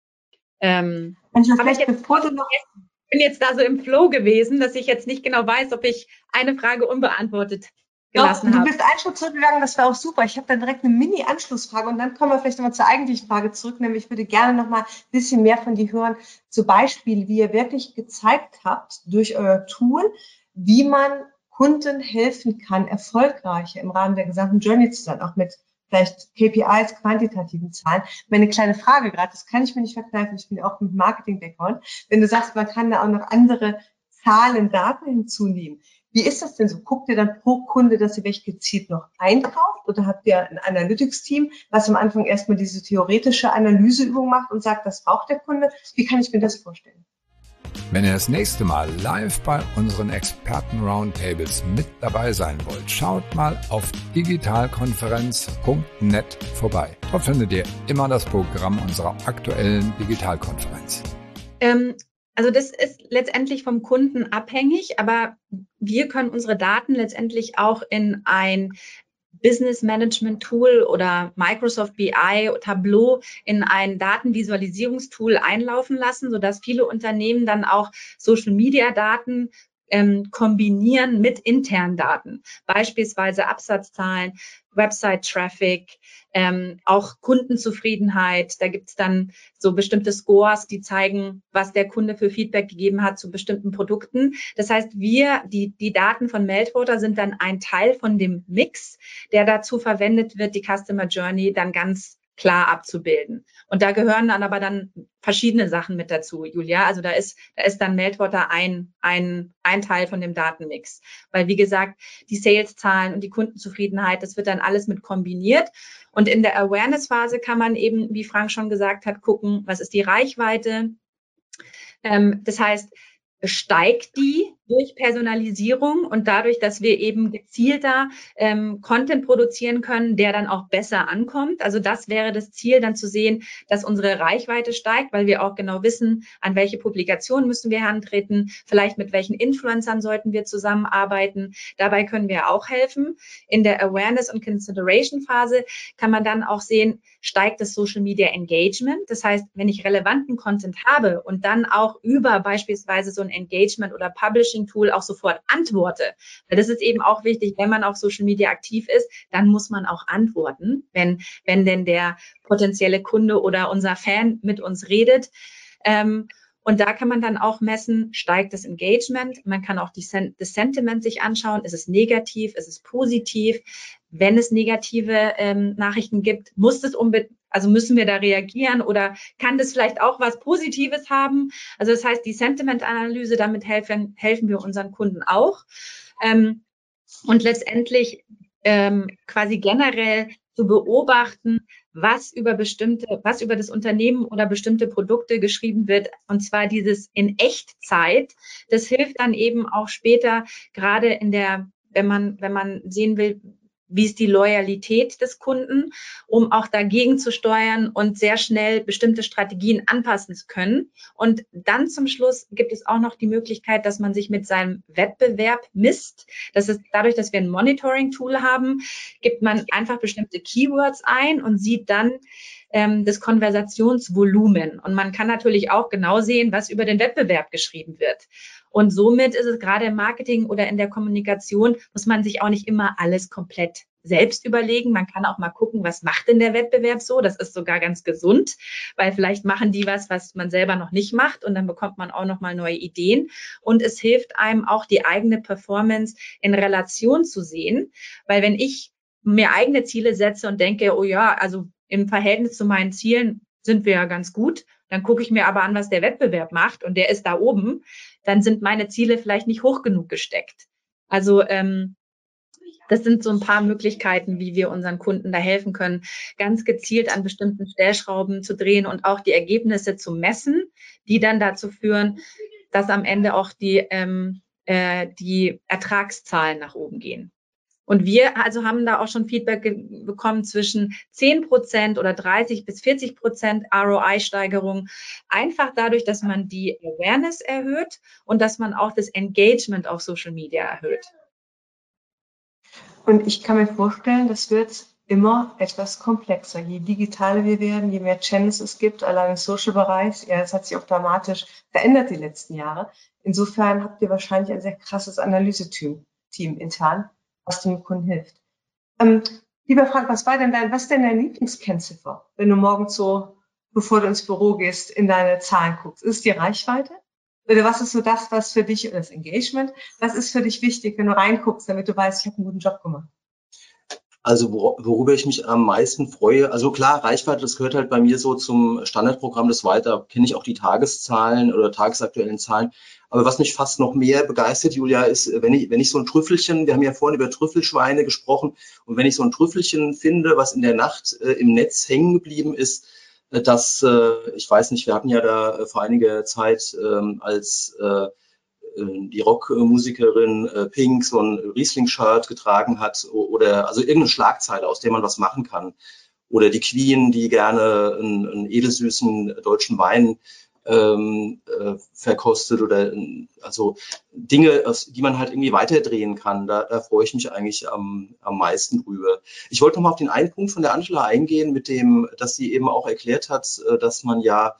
Speaker 3: Ähm,
Speaker 2: Angela, vielleicht jetzt, bevor du noch...
Speaker 3: Ich bin jetzt da so im Flow gewesen, dass ich jetzt nicht genau weiß, ob ich eine Frage unbeantwortet gelassen
Speaker 2: Doch,
Speaker 3: habe.
Speaker 2: Du bist einen Schritt zurückgegangen, das war auch super. Ich habe dann direkt eine Mini-Anschlussfrage und dann kommen wir vielleicht nochmal zur eigentlichen Frage zurück, nämlich ich würde gerne nochmal ein bisschen mehr von dir hören zu Beispielen, wie ihr wirklich gezeigt habt durch euer Tool, wie man Kunden helfen kann, erfolgreicher im Rahmen der gesamten Journey zu sein, auch mit vielleicht K P Is, quantitativen Zahlen. Meine kleine Frage gerade, das kann ich mir nicht verkneifen, ich bin auch mit Marketing-Background, wenn du sagst, man kann da auch noch andere Zahlen, Daten hinzunehmen. Wie ist das denn so? Guckt ihr dann pro Kunde, dass ihr welche gezielt noch einkauft oder habt ihr ein Analytics-Team, was am Anfang erstmal diese theoretische Analyseübung macht und sagt, das braucht der Kunde? Wie kann ich mir das vorstellen?
Speaker 1: Wenn ihr das nächste Mal live bei unseren Experten-Roundtables mit dabei sein wollt, schaut mal auf digitalkonferenz punkt net vorbei. Dort findet ihr immer das Programm unserer aktuellen Digitalkonferenz.
Speaker 3: Ähm, also das ist letztendlich vom Kunden abhängig, aber wir können unsere Daten letztendlich auch in ein Business Management Tool oder Microsoft B I, Tableau in ein Datenvisualisierungstool einlaufen lassen, sodass viele Unternehmen dann auch Social Media Daten ähm, kombinieren mit internen Daten, beispielsweise Absatzzahlen, Website-Traffic, ähm, auch Kundenzufriedenheit. Da gibt es dann so bestimmte Scores, die zeigen, was der Kunde für Feedback gegeben hat zu bestimmten Produkten. Das heißt, wir, die, die Daten von Meltwater sind dann ein Teil von dem Mix, der dazu verwendet wird, die Customer Journey dann ganz klar abzubilden. Und da gehören dann aber dann verschiedene Sachen mit dazu, Julia. Also da ist, da ist dann Meltwater ein, ein, ein Teil von dem Datenmix. Weil, wie gesagt, die Sales-Zahlen und die Kundenzufriedenheit, das wird dann alles mit kombiniert. Und in der Awareness-Phase kann man eben, wie Frank schon gesagt hat, gucken, was ist die Reichweite. Ähm, das heißt, steigt die durch Personalisierung und dadurch, dass wir eben gezielter ähm, Content produzieren können, der dann auch besser ankommt. Also das wäre das Ziel, dann zu sehen, dass unsere Reichweite steigt, weil wir auch genau wissen, an welche Publikationen müssen wir herantreten, vielleicht mit welchen Influencern sollten wir zusammenarbeiten. Dabei können wir auch helfen. In der Awareness- und Consideration-Phase kann man dann auch sehen, steigt das Social Media Engagement. Das heißt, wenn ich relevanten Content habe und dann auch über beispielsweise so ein Engagement oder Publishing-Tool auch sofort antworte, weil das ist eben auch wichtig, wenn man auf Social Media aktiv ist, dann muss man auch antworten, wenn, wenn denn der potenzielle Kunde oder unser Fan mit uns redet. Ähm, Und da kann man dann auch messen, steigt das Engagement. Man kann auch die Sen- das Sentiment sich anschauen. Ist es negativ? Ist es positiv? Wenn es negative ähm, Nachrichten gibt, muss es unbedingt, also müssen wir da reagieren oder kann das vielleicht auch was Positives haben? Also das heißt, die Sentiment-Analyse, damit helfen, helfen wir unseren Kunden auch. Ähm, und letztendlich ähm, quasi generell zu beobachten, was über bestimmte, was über das Unternehmen oder bestimmte Produkte geschrieben wird, und zwar dieses in Echtzeit. Das hilft dann eben auch später, gerade in der, wenn man, wenn man sehen will, wie ist die Loyalität des Kunden, um auch dagegen zu steuern und sehr schnell bestimmte Strategien anpassen zu können. Und dann zum Schluss gibt es auch noch die Möglichkeit, dass man sich mit seinem Wettbewerb misst. Das ist dadurch, dass wir ein Monitoring-Tool haben, gibt man einfach bestimmte Keywords ein und sieht dann ähm, das Konversationsvolumen. Und man kann natürlich auch genau sehen, was über den Wettbewerb geschrieben wird. Und somit ist es gerade im Marketing oder in der Kommunikation, muss man sich auch nicht immer alles komplett selbst überlegen. Man kann auch mal gucken, was macht denn der Wettbewerb so? Das ist sogar ganz gesund, weil vielleicht machen die was, was man selber noch nicht macht, und dann bekommt man auch noch mal neue Ideen. Und es hilft einem auch, die eigene Performance in Relation zu sehen, weil wenn ich mir eigene Ziele setze und denke, oh ja, also im Verhältnis zu meinen Zielen sind wir ja ganz gut, dann gucke ich mir aber an, was der Wettbewerb macht, und der ist da oben, dann sind meine Ziele vielleicht nicht hoch genug gesteckt. Also ähm, das sind so ein paar Möglichkeiten, wie wir unseren Kunden da helfen können, ganz gezielt an bestimmten Stellschrauben zu drehen und auch die Ergebnisse zu messen, die dann dazu führen, dass am Ende auch die, ähm, äh, die Ertragszahlen nach oben gehen. Und wir also haben da auch schon Feedback ge- bekommen zwischen zehn Prozent oder dreißig bis vierzig Prozent R O I-Steigerung. Einfach dadurch, dass man die Awareness erhöht und dass man auch das Engagement auf Social Media erhöht.
Speaker 2: Und ich kann mir vorstellen, das wird immer etwas komplexer. Je digitaler wir werden, je mehr Channels es gibt, allein im Social-Bereich, ja, das hat sich auch dramatisch verändert die letzten Jahre. Insofern habt ihr wahrscheinlich ein sehr krasses Analyseteam Team intern, was dem Kunden hilft. Ähm, lieber Frank, was war denn dein, was ist denn dein Lieblingskennziffer, wenn du morgens so, bevor du ins Büro gehst, in deine Zahlen guckst? Ist es die Reichweite? Oder was ist so das, was für dich, das Engagement, was ist für dich wichtig, wenn du reinguckst, damit du weißt, ich habe einen guten Job gemacht?
Speaker 4: Also wor- worüber ich mich am meisten freue, also klar, Reichweite, das gehört halt bei mir so zum Standardprogramm des Weiter, kenne ich auch die Tageszahlen oder tagesaktuellen Zahlen. Aber was mich fast noch mehr begeistert, Julia, ist, wenn ich, wenn ich so ein Trüffelchen, wir haben ja vorhin über Trüffelschweine gesprochen, und wenn ich so ein Trüffelchen finde, was in der Nacht äh, im Netz hängen geblieben ist, äh, das, äh, ich weiß nicht, wir hatten ja da äh, vor einiger Zeit ähm, als äh, die Rockmusikerin äh, Pink so ein Riesling-Shirt getragen hat, oder also irgendeine Schlagzeile, aus der man was machen kann. Oder die Queen, die gerne einen, einen edelsüßen deutschen Wein ähm, äh, verkostet oder also Dinge, die man halt irgendwie weiterdrehen kann. Da, da freue ich mich eigentlich am, am meisten drüber. Ich wollte noch mal auf den einen Punkt von der Angela eingehen, mit dem, dass sie eben auch erklärt hat, dass man ja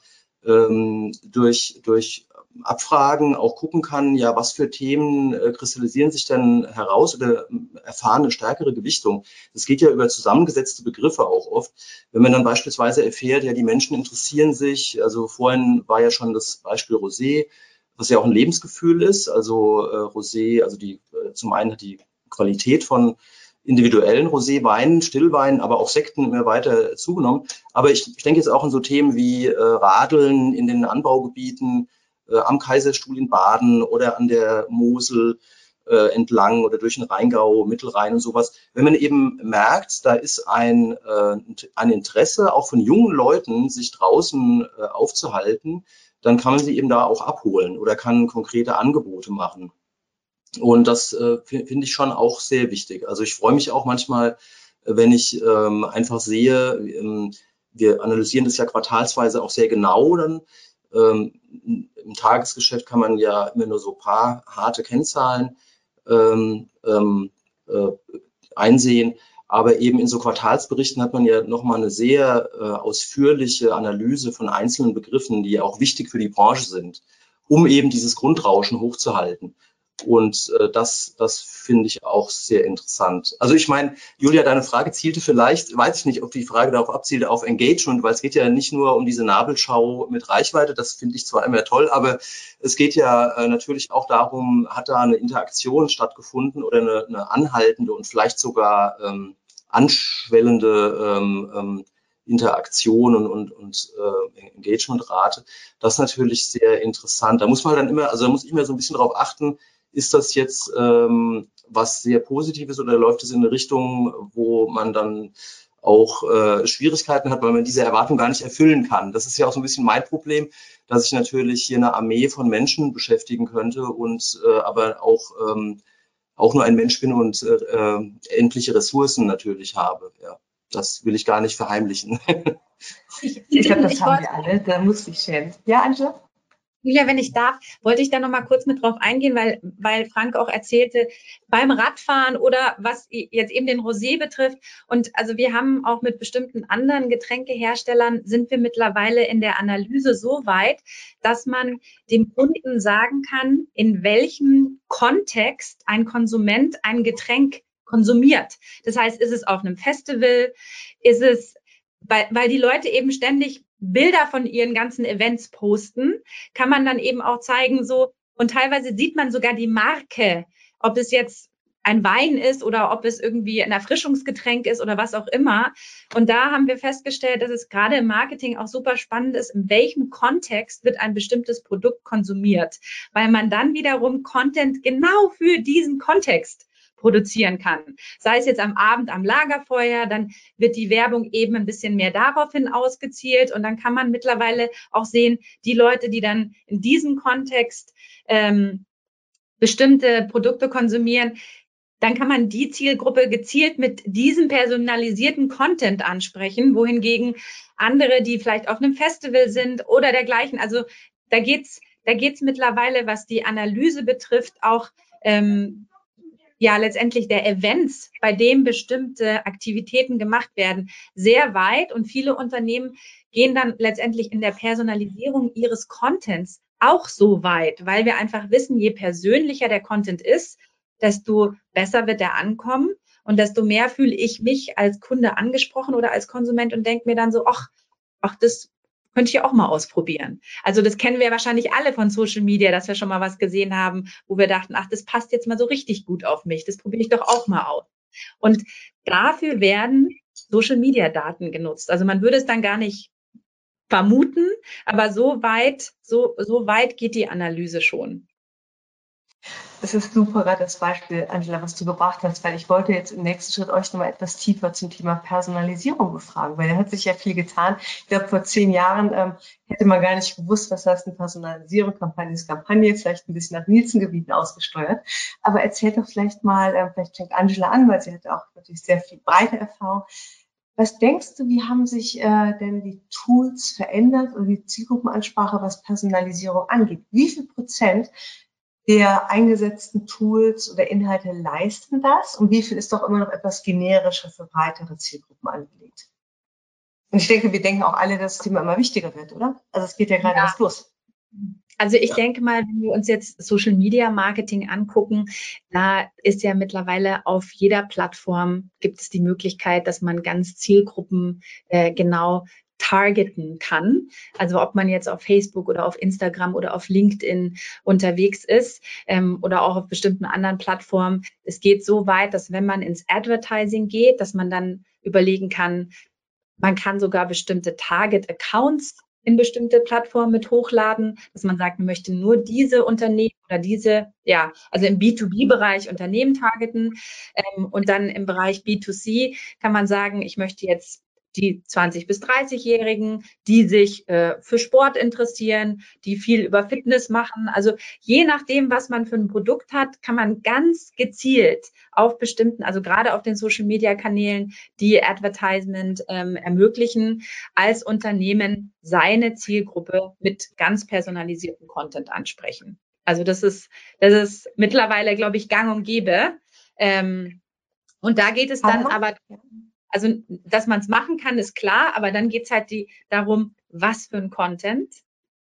Speaker 4: ähm, durch, durch Abfragen auch gucken kann, ja, was für Themen äh, kristallisieren sich denn heraus oder erfahren eine stärkere Gewichtung. Das geht ja über zusammengesetzte Begriffe auch oft. Wenn man dann beispielsweise erfährt, ja, die Menschen interessieren sich, also vorhin war ja schon das Beispiel Rosé, was ja auch ein Lebensgefühl ist, also äh, Rosé, also die äh, zum einen hat die Qualität von individuellen Roséweinen, Stillweinen, aber auch Sekten immer weiter zugenommen. Aber ich, ich denke jetzt auch an so Themen wie äh, Radeln in den Anbaugebieten, am Kaiserstuhl in Baden oder an der Mosel äh, entlang oder durch den Rheingau, Mittelrhein und sowas. Wenn man eben merkt, da ist ein, äh, ein Interesse auch von jungen Leuten, sich draußen äh, aufzuhalten, dann kann man sie eben da auch abholen oder kann konkrete Angebote machen. Und das äh, finde ich schon auch sehr wichtig. Also ich freue mich auch manchmal, wenn ich ähm, einfach sehe, ähm, wir analysieren das ja quartalsweise auch sehr genau dann. Ähm, im Tagesgeschäft kann man ja immer nur so ein paar harte Kennzahlen ähm, ähm, äh, einsehen. Aber eben in so Quartalsberichten hat man ja nochmal eine sehr äh, ausführliche Analyse von einzelnen Begriffen, die auch wichtig für die Branche sind, um eben dieses Grundrauschen hochzuhalten. Und äh, das, das finde ich auch sehr interessant. Also ich meine, Julia, deine Frage zielte vielleicht, weiß ich nicht, ob die Frage darauf abzielte, auf Engagement, weil es geht ja nicht nur um diese Nabelschau mit Reichweite, das finde ich zwar immer toll, aber es geht ja äh, natürlich auch darum, hat da eine Interaktion stattgefunden oder eine, eine anhaltende und vielleicht sogar ähm, anschwellende ähm, ähm, Interaktion und, und, und äh, Engagementrate. Das ist natürlich sehr interessant. Da muss man dann immer, also da muss ich immer so ein bisschen darauf achten, ist das jetzt ähm, was sehr Positives oder läuft es in eine Richtung, wo man dann auch äh, Schwierigkeiten hat, weil man diese Erwartung gar nicht erfüllen kann. Das ist ja auch so ein bisschen mein Problem, dass ich natürlich hier eine Armee von Menschen beschäftigen könnte und äh, aber auch, ähm, auch nur ein Mensch bin und äh, endliche Ressourcen natürlich habe. Ja, das will ich gar nicht verheimlichen.
Speaker 2: Ich, ich glaube, das haben wir alle, da muss ich schämen. Ja, Angela?
Speaker 3: Julia, wenn ich darf, wollte ich da noch mal kurz mit drauf eingehen, weil, weil Frank auch erzählte, beim Radfahren oder was jetzt eben den Rosé betrifft. Und also wir haben auch mit bestimmten anderen Getränkeherstellern sind wir mittlerweile in der Analyse so weit, dass man dem Kunden sagen kann, in welchem Kontext ein Konsument ein Getränk konsumiert. Das heißt, ist es auf einem Festival, ist es, weil, weil die Leute eben ständig Bilder von ihren ganzen Events posten, kann man dann eben auch zeigen, so, und teilweise sieht man sogar die Marke, ob es jetzt ein Wein ist oder ob es irgendwie ein Erfrischungsgetränk ist oder was auch immer. Und da haben wir festgestellt, dass es gerade im Marketing auch super spannend ist, in welchem Kontext wird ein bestimmtes Produkt konsumiert, weil man dann wiederum Content genau für diesen Kontext produzieren kann. Sei es jetzt am Abend am Lagerfeuer, dann wird die Werbung eben ein bisschen mehr daraufhin ausgezielt und dann kann man mittlerweile auch sehen, die Leute, die dann in diesem Kontext ähm, bestimmte Produkte konsumieren, dann kann man die Zielgruppe gezielt mit diesem personalisierten Content ansprechen, wohingegen andere, die vielleicht auf einem Festival sind oder dergleichen, also da geht's, da geht's mittlerweile, was die Analyse betrifft, auch ähm, ja letztendlich der Events, bei dem bestimmte Aktivitäten gemacht werden, sehr weit und viele Unternehmen gehen dann letztendlich in der Personalisierung ihres Contents auch so weit, weil wir einfach wissen, je persönlicher der Content ist, desto besser wird er ankommen und desto mehr fühle ich mich als Kunde angesprochen oder als Konsument und denke mir dann so, ach, ach, das könnte ich ja auch mal ausprobieren. Also das kennen wir wahrscheinlich alle von Social Media, dass wir schon mal was gesehen haben, wo wir dachten, ach, das passt jetzt mal so richtig gut auf mich. Das probiere ich doch auch mal aus. Und dafür werden Social Media Daten genutzt. Also man würde es dann gar nicht vermuten, aber so weit, so, so weit geht die Analyse schon.
Speaker 2: Das ist super, gerade das Beispiel, Angela, was du gebracht hast, weil ich wollte jetzt im nächsten Schritt euch nochmal etwas tiefer zum Thema Personalisierung befragen, weil da hat sich ja viel getan. Ich glaube, vor zehn Jahren ähm, hätte man gar nicht gewusst, was heißt eine Personalisierung, Kampagne ist Kampagne, vielleicht ein bisschen nach Nielsen-Gebieten ausgesteuert. Aber erzählt doch vielleicht mal, ähm, vielleicht fängt Angela an, weil sie hat auch natürlich sehr viel breite Erfahrung. Was denkst du, wie haben sich äh, denn die Tools verändert oder die Zielgruppenansprache, was Personalisierung angeht? Wie viel Prozent der eingesetzten Tools oder Inhalte leisten das und wie viel ist doch immer noch etwas generischer für breitere Zielgruppen angelegt? Und ich denke, wir denken auch alle, dass das Thema immer wichtiger wird, oder? Also es geht ja gerade
Speaker 3: Ja.
Speaker 2: erst los.
Speaker 3: Also ich denke mal, wenn wir uns jetzt Social Media Marketing angucken, da ist ja mittlerweile auf jeder Plattform gibt es die Möglichkeit, dass man ganz Zielgruppen äh, genau targeten kann. Also ob man jetzt auf Facebook oder auf Instagram oder auf LinkedIn unterwegs ist ähm, oder auch auf bestimmten anderen Plattformen. Es geht so weit, dass wenn man ins Advertising geht, dass man dann überlegen kann, man kann sogar bestimmte Target-Accounts in bestimmte Plattformen mit hochladen, dass man sagt, man möchte nur diese Unternehmen oder diese, ja, also im B zwei B-Bereich Unternehmen targeten ähm, und dann im Bereich B zwei C kann man sagen, ich möchte jetzt die zwanzig- bis dreißig-Jährigen, die sich äh, für Sport interessieren, die viel über Fitness machen. Also je nachdem, was man für ein Produkt hat, kann man ganz gezielt auf bestimmten, also gerade auf den Social-Media-Kanälen, die Advertisement ähm, ermöglichen, als Unternehmen seine Zielgruppe mit ganz personalisiertem Content ansprechen. Also das ist, das ist mittlerweile, glaube ich, gang und gäbe. Ähm, und da geht es dann aber... Also, dass man es machen kann, ist klar, aber dann geht es halt die, darum, was für ein Content,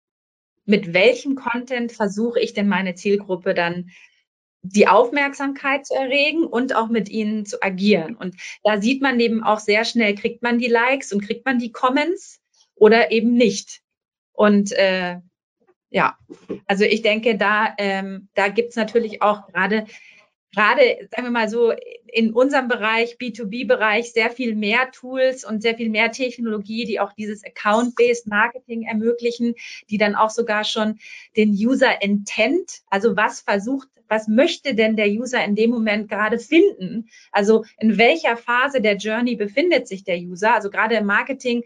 Speaker 3: mit welchem Content versuche ich denn meine Zielgruppe dann die Aufmerksamkeit zu erregen und auch mit ihnen zu agieren. Und da sieht man eben auch sehr schnell, kriegt man die Likes und kriegt man die Comments oder eben nicht. Und äh, ja, also ich denke, da, ähm, da gibt es natürlich auch gerade Gerade, sagen wir mal so, in unserem Bereich, B zwei B-Bereich, sehr viel mehr Tools und sehr viel mehr Technologie, die auch dieses Account-Based Marketing ermöglichen, die dann auch sogar schon den User Intent, also was versucht, was möchte denn der User in dem Moment gerade finden? Also in welcher Phase der Journey befindet sich der User? Also gerade im Marketing,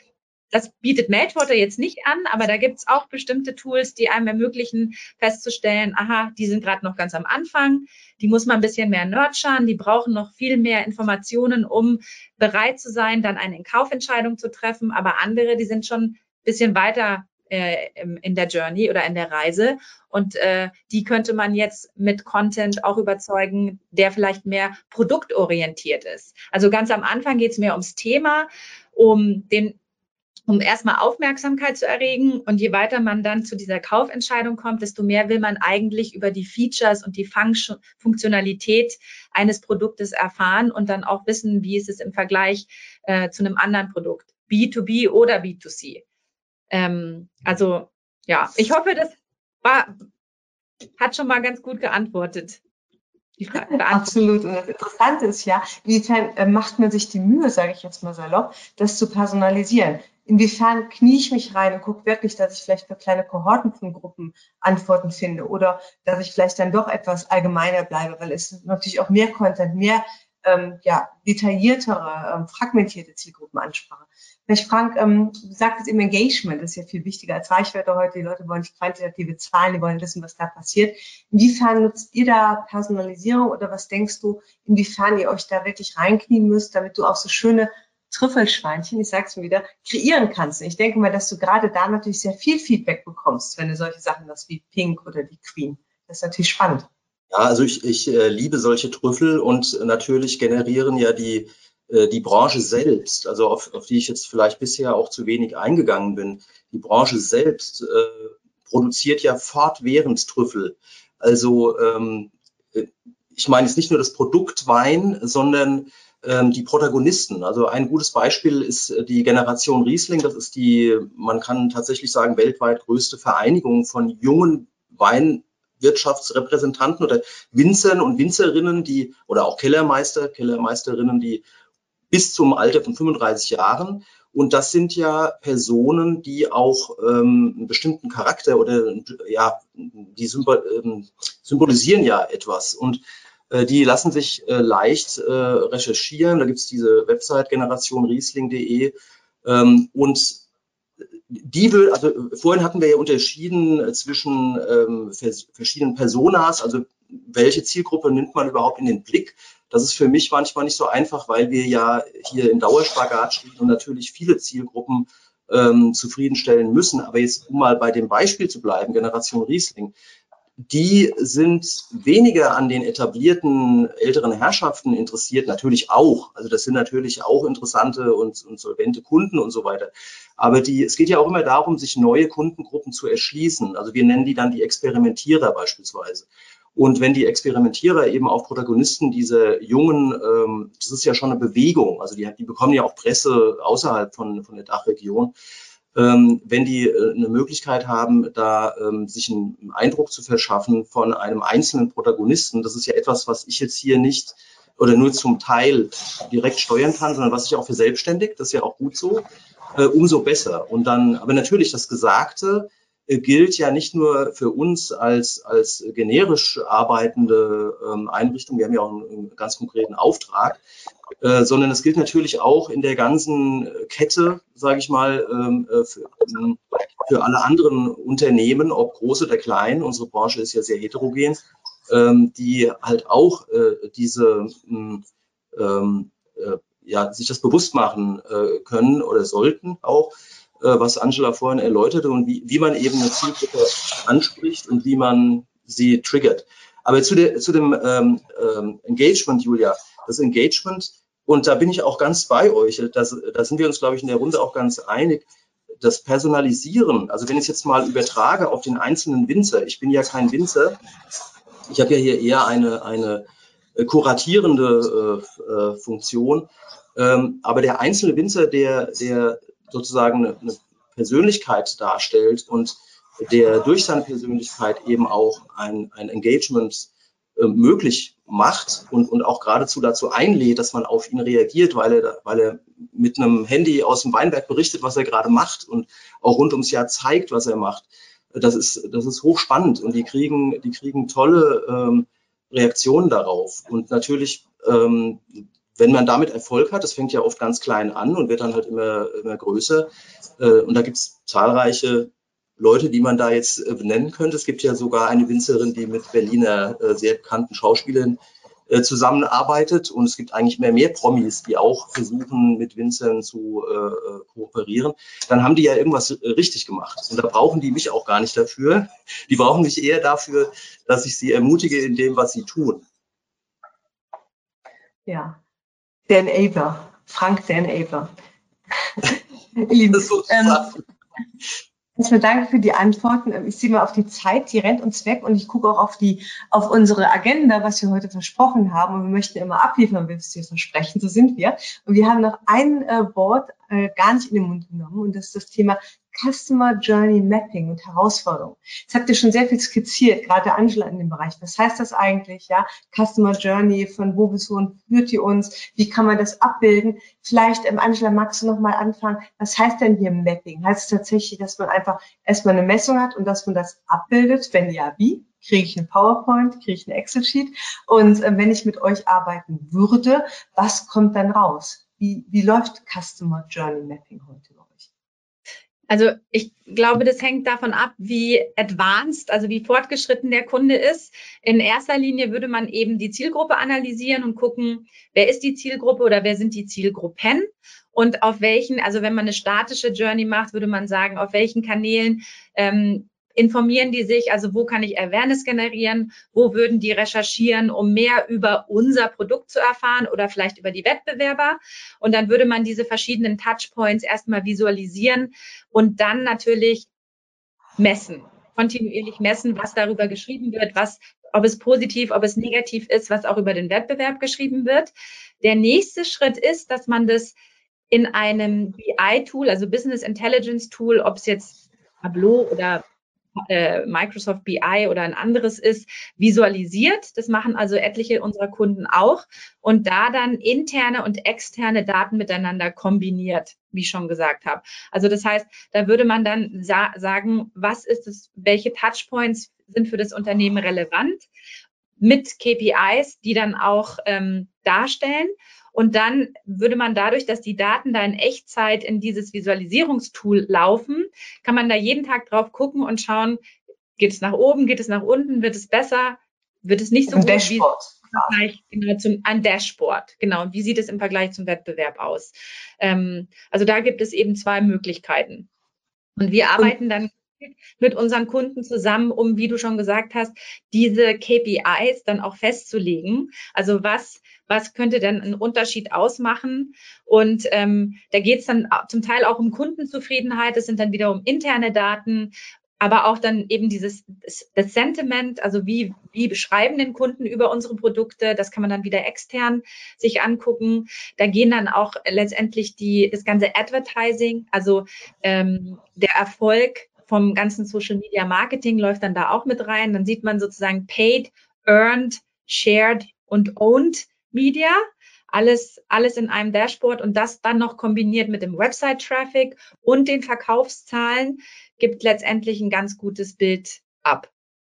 Speaker 3: das bietet Meltwater jetzt nicht an, aber da gibt es auch bestimmte Tools, die einem ermöglichen, festzustellen, aha, die sind gerade noch ganz am Anfang, die muss man ein bisschen mehr nurturen, die brauchen noch viel mehr Informationen, um bereit zu sein, dann eine Kaufentscheidung zu treffen, aber andere, die sind schon ein bisschen weiter äh, in der Journey oder in der Reise und äh, die könnte man jetzt mit Content auch überzeugen, der vielleicht mehr produktorientiert ist. Also ganz am Anfang geht es mehr ums Thema, um den um erstmal Aufmerksamkeit zu erregen. Und je weiter man dann zu dieser Kaufentscheidung kommt, desto mehr will man eigentlich über die Features und die Function- Funktionalität eines Produktes erfahren und dann auch wissen, wie ist es im Vergleich äh, zu einem anderen Produkt, B zwei B oder B zwei C. Ähm, also ja, ich hoffe, das war, hat schon mal ganz gut geantwortet.
Speaker 2: Die Frage Absolut. Und das Interessante ist ja, inwiefern äh, macht man sich die Mühe, sage ich jetzt mal salopp, das zu personalisieren? Inwiefern knie ich mich rein und gucke wirklich, dass ich vielleicht für kleine Kohorten von Gruppen Antworten finde oder dass ich vielleicht dann doch etwas allgemeiner bleibe, weil es natürlich auch mehr Content, mehr ähm, ja, detailliertere, ähm, fragmentierte Zielgruppenansprache. Vielleicht Frank, ähm, du sagtest eben Engagement, das ist ja viel wichtiger als Reichweite heute. Die Leute wollen nicht quantitative Zahlen, die wollen wissen, was da passiert. Inwiefern nutzt ihr da Personalisierung oder was denkst du, inwiefern ihr euch da wirklich reinknien müsst, damit du auch so schöne Trüffelschweinchen, ich sag's mir wieder, kreieren kannst. Und ich denke mal, dass du gerade da natürlich sehr viel Feedback bekommst, wenn du solche Sachen hast wie Pink oder die Queen. Das ist natürlich spannend.
Speaker 4: Ja, also ich, ich äh, liebe solche Trüffel und natürlich generieren ja die, äh, die Branche selbst, also auf, auf die ich jetzt vielleicht bisher auch zu wenig eingegangen bin, die Branche selbst äh, produziert ja fortwährend Trüffel. Also ähm, ich meine jetzt nicht nur das Produkt Wein, sondern ähm, die Protagonisten. Also ein gutes Beispiel ist die Generation Riesling. Das ist die, man kann tatsächlich sagen, weltweit größte Vereinigung von jungen Wein Wirtschaftsrepräsentanten oder Winzern und Winzerinnen, die oder auch Kellermeister, Kellermeisterinnen, die bis zum Alter von fünfunddreißig Jahren. Und das sind ja Personen, die auch ähm, einen bestimmten Charakter oder ja, die symbol, ähm, symbolisieren ja etwas. Und äh, die lassen sich äh, leicht äh, recherchieren. Da gibt es diese Website generation riesling punkt de ähm, und die will, also vorhin hatten wir ja unterschieden zwischen ähm, vers verschiedenen Personas, also welche Zielgruppe nimmt man überhaupt in den Blick. Das ist für mich manchmal nicht so einfach, weil wir ja hier im Dauerspagat stehen und natürlich viele Zielgruppen ähm, zufriedenstellen müssen. Aber jetzt, um mal bei dem Beispiel zu bleiben, Generation Riesling, die sind weniger an den etablierten älteren Herrschaften interessiert, natürlich auch. Also das sind natürlich auch interessante und, und solvente Kunden und so weiter. Aber die, es geht ja auch immer darum, sich neue Kundengruppen zu erschließen. Also wir nennen die dann die Experimentierer beispielsweise. Und wenn die Experimentierer eben auch Protagonisten dieser jungen, ähm, das ist ja schon eine Bewegung, also die, die bekommen ja auch Presse außerhalb von, von der Dachregion, ähm, wenn die äh, eine Möglichkeit haben, da ähm, sich einen Eindruck zu verschaffen von einem einzelnen Protagonisten, das ist ja etwas, was ich jetzt hier nicht oder nur zum Teil direkt steuern kann, sondern was ich auch verselbstständigt, das ist ja auch gut so, äh, umso besser. Und dann, aber natürlich das Gesagte gilt ja nicht nur für uns als, als generisch arbeitende ähm, Einrichtung, wir haben ja auch einen, einen ganz konkreten Auftrag, äh, sondern es gilt natürlich auch in der ganzen Kette, sage ich mal, ähm, für, für alle anderen Unternehmen, ob groß oder klein, unsere Branche ist ja sehr heterogen, ähm, die halt auch äh, diese ähm, äh, ja, sich das bewusst machen äh, können oder sollten auch, was Angela vorhin erläuterte und wie, wie man eben eine Zielgruppe anspricht und wie man sie triggert. Aber zu, der, zu dem ähm, ähm, Engagement, Julia, das Engagement, und da bin ich auch ganz bei euch, das, da sind wir uns, glaube ich, in der Runde auch ganz einig, das Personalisieren, also wenn ich es jetzt mal übertrage auf den einzelnen Winzer, ich bin ja kein Winzer, ich habe ja hier eher eine, eine kuratierende äh, äh, Funktion, ähm, aber der einzelne Winzer, der, der sozusagen eine, eine Persönlichkeit darstellt und der durch seine Persönlichkeit eben auch ein, ein Engagement äh, möglich macht und, und auch geradezu dazu einlädt, dass man auf ihn reagiert, weil er, weil er mit einem Handy aus dem Weinberg berichtet, was er gerade macht und auch rund ums Jahr zeigt, was er macht. Das ist, das ist hochspannend und die kriegen, die kriegen tolle ähm, Reaktionen darauf. Und natürlich, ähm, wenn man damit Erfolg hat, das fängt ja oft ganz klein an und wird dann halt immer, immer größer. Äh, und da gibt es zahlreiche Leute, die man da jetzt äh, benennen könnte. Es gibt ja sogar eine Winzerin, die mit Berliner äh, sehr bekannten Schauspielern äh, zusammenarbeitet. Und es gibt eigentlich mehr mehr Promis, die auch versuchen, mit Winzern zu äh, kooperieren. Dann haben die ja irgendwas äh, richtig gemacht. Und da brauchen die mich auch gar nicht dafür. Die brauchen mich eher dafür, dass ich sie ermutige in dem, was sie tun.
Speaker 2: Ja. Der Enabler, Frank, der Enabler. Lieben,
Speaker 4: das ist so
Speaker 2: ähm, erstmal danke für die Antworten. Ich sehe mal auf die Zeit, die rennt uns weg und ich gucke auch auf die, auf unsere Agenda, was wir heute versprochen haben. Und wir möchten immer abliefern, was wir versprechen. So sind wir. Und wir haben noch ein äh, Wort äh, gar nicht in den Mund genommen und das ist das Thema Customer Journey Mapping und Herausforderungen. Jetzt habt ihr schon sehr viel skizziert, gerade Angela in dem Bereich. Was heißt das eigentlich? Ja, Customer Journey, von wo bis wohin führt ihr uns? Wie kann man das abbilden? Vielleicht, ähm, Angela, magst du noch mal anfangen? Was heißt denn hier Mapping? Heißt es tatsächlich, dass man einfach erstmal eine Messung hat und dass man das abbildet? Wenn ja, wie? Kriege ich einen PowerPoint? Kriege ich einen Excel-Sheet? Und äh, wenn ich mit euch arbeiten würde, was kommt dann raus? Wie, wie läuft Customer Journey Mapping heute bei euch?
Speaker 3: Also ich glaube, das hängt davon ab, wie advanced, also wie fortgeschritten der Kunde ist. In erster Linie würde man eben die Zielgruppe analysieren und gucken, wer ist die Zielgruppe oder wer sind die Zielgruppen und auf welchen, also wenn man eine statische Journey macht, würde man sagen, auf welchen Kanälen ähm, informieren die sich, also wo kann ich Awareness generieren, wo würden die recherchieren, um mehr über unser Produkt zu erfahren oder vielleicht über die Wettbewerber. Und dann würde man diese verschiedenen Touchpoints erstmal visualisieren und dann natürlich messen, kontinuierlich messen, was darüber geschrieben wird, was, ob es positiv, ob es negativ ist, was auch über den Wettbewerb geschrieben wird. Der nächste Schritt ist, dass man das in einem B I-Tool, also Business Intelligence Tool, ob es jetzt Tableau oder Microsoft B I oder ein anderes ist, visualisiert. Das machen also etliche unserer Kunden auch und da dann interne und externe Daten miteinander kombiniert, wie ich schon gesagt habe. Also das heißt, da würde man dann sa- sagen, was ist es, welche Touchpoints sind für das Unternehmen relevant mit K P Is, die dann auch ähm, darstellen. Und dann würde man dadurch, dass die Daten da in Echtzeit in dieses Visualisierungstool laufen, kann man da jeden Tag drauf gucken und schauen, geht es nach oben, geht es nach unten, wird es besser, wird es nicht so
Speaker 2: Ein
Speaker 3: gut?
Speaker 2: Dashboard.
Speaker 3: Vergleich genau, zum, ein Dashboard. Genau. Und wie sieht es im Vergleich zum Wettbewerb aus? Ähm, also da gibt es eben zwei Möglichkeiten. Und wir arbeiten dann mit unseren Kunden zusammen, um, wie du schon gesagt hast, diese K P Is dann auch festzulegen. Also was, was könnte denn einen Unterschied ausmachen? Und ähm, da geht es dann zum Teil auch um Kundenzufriedenheit. Es sind dann wiederum interne Daten, aber auch dann eben dieses das Sentiment, also wie, wie beschreiben den Kunden über unsere Produkte, das kann man dann wieder extern sich angucken. Da gehen dann auch letztendlich die, das ganze Advertising, also ähm, der Erfolg vom ganzen Social Media Marketing läuft dann da auch mit rein. Dann sieht man sozusagen paid, earned, shared und owned Media. Alles, alles in einem Dashboard und das dann noch kombiniert mit dem Website-Traffic und den Verkaufszahlen gibt letztendlich ein ganz gutes Bild ab.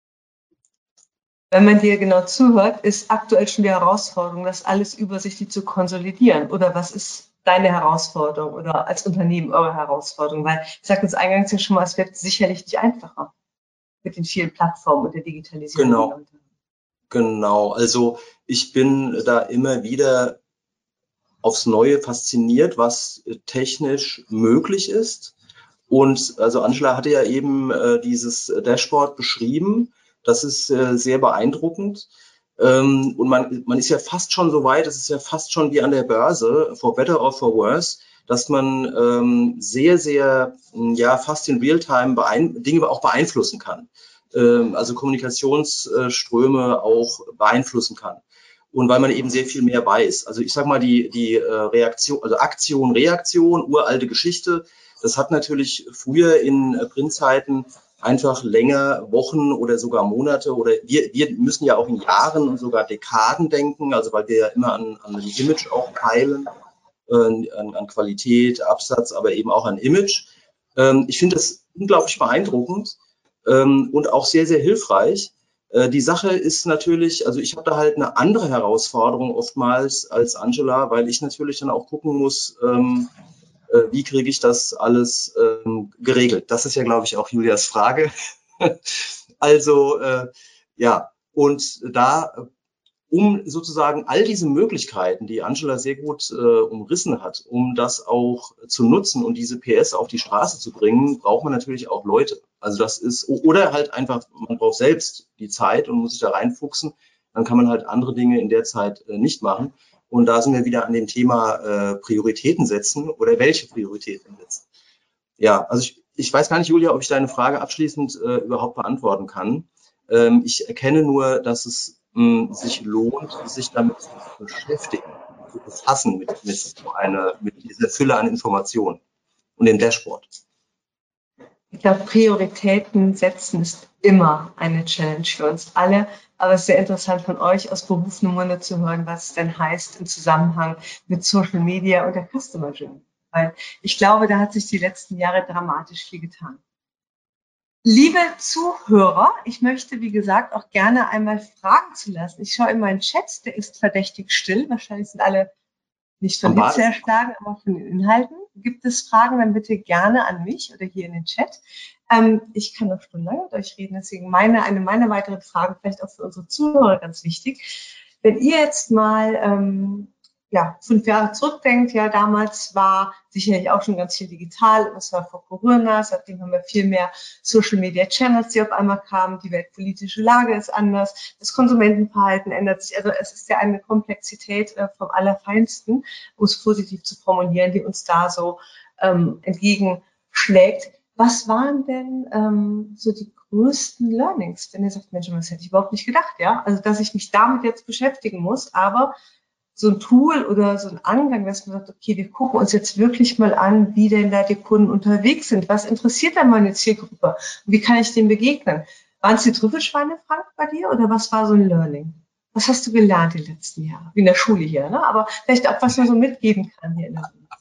Speaker 2: Wenn man dir genau zuhört, ist aktuell schon die Herausforderung, das alles übersichtlich zu konsolidieren. Oder was ist deine Herausforderung oder als Unternehmen eure Herausforderung? Weil ich sagte es eingangs ja schon mal, es wird sicherlich nicht einfacher mit den vielen Plattformen und der Digitalisierung.
Speaker 4: Genau. Genau. Also ich bin da immer wieder aufs Neue fasziniert, was technisch möglich ist. Und also Angela hatte ja eben äh, dieses Dashboard beschrieben. Das ist äh, sehr beeindruckend. Ähm, und man, man ist ja fast schon so weit, es ist ja fast schon wie an der Börse, for better or for worse, dass man ähm, sehr, sehr, ja, fast in Realtime beein Dinge auch beeinflussen kann. Ähm, also Kommunikationsströme auch beeinflussen kann. Und weil man eben sehr viel mehr weiß. Also ich sag mal, die, die äh, Reaktion, also Aktion, Reaktion, uralte Geschichte, das hat natürlich früher in äh, Printzeiten einfach länger, Wochen oder sogar Monate oder wir, wir müssen ja auch in Jahren und sogar Dekaden denken, also weil wir ja immer an, an ein Image auch peilen, äh, an, an Qualität, Absatz, aber eben auch an Image. Ähm, ich finde das unglaublich beeindruckend ähm, und auch sehr, sehr hilfreich. Die Sache ist natürlich, also ich habe da halt eine andere Herausforderung oftmals als Angela, weil ich natürlich dann auch gucken muss, ähm, äh, wie kriege ich das alles ähm, geregelt. Das ist ja, glaube ich, auch Julias Frage. Also äh, ja, und da, um sozusagen all diese Möglichkeiten, die Angela sehr gut äh, umrissen hat, um das auch zu nutzen und diese P S auf die Straße zu bringen, braucht man natürlich auch Leute. Also das ist, oder halt einfach, man braucht selbst die Zeit und muss sich da reinfuchsen. Dann kann man halt andere Dinge in der Zeit äh, nicht machen. Und da sind wir wieder an dem Thema äh, Prioritäten setzen oder welche Prioritäten setzen. Ja, also ich, ich weiß gar nicht, Julia, ob ich deine Frage abschließend äh, überhaupt beantworten kann. Ähm, ich erkenne nur, dass es mh, sich lohnt, sich damit zu beschäftigen, zu befassen mit, mit, so eine, mit dieser Fülle an Informationen und dem Dashboard.
Speaker 2: Ich glaube, Prioritäten setzen ist immer eine Challenge für uns alle. Aber es ist sehr interessant von euch aus berufenem Munde zu hören, was es denn heißt im Zusammenhang mit Social Media und der Customer Journey. Weil ich glaube, da hat sich die letzten Jahre dramatisch viel getan. Liebe Zuhörer, ich möchte, wie gesagt, auch gerne einmal Fragen zu lassen. Ich schaue in meinen Chat, der ist verdächtig still. Wahrscheinlich sind alle nicht von Hitze erschlagen, aber von den Inhalten. Gibt es Fragen, dann bitte gerne an mich oder hier in den Chat. Ähm, ich kann noch stundenlang mit euch reden, deswegen meine, eine meiner weiteren Fragen, vielleicht auch für unsere Zuhörer ganz wichtig. Wenn ihr jetzt mal ähm, ja, fünf Jahre zurückdenkt, ja, damals war sicherlich auch schon ganz viel digital, das war vor Corona, seitdem haben wir viel mehr Social Media Channels, die auf einmal kamen, die weltpolitische Lage ist anders, das Konsumentenverhalten ändert sich, also es ist ja eine Komplexität äh, vom Allerfeinsten, um es positiv zu formulieren, die uns da so ähm, entgegenschlägt. Was waren denn ähm, so die größten Learnings, wenn ihr sagt, Mensch, das hätte ich überhaupt nicht gedacht, ja, also dass ich mich damit jetzt beschäftigen muss, aber so ein Tool oder so ein Angang, dass man sagt, okay, wir gucken uns jetzt wirklich mal an, wie denn da die Kunden unterwegs sind. Was interessiert denn meine Zielgruppe? Und wie kann ich dem begegnen? Waren es die Trüffelschweine, Frank, bei dir? Oder was war so ein Learning? Was hast du gelernt die letzten Jahre? Wie in der Schule hier, ne? Aber vielleicht auch, was man so mitgeben kann hier in der Schule.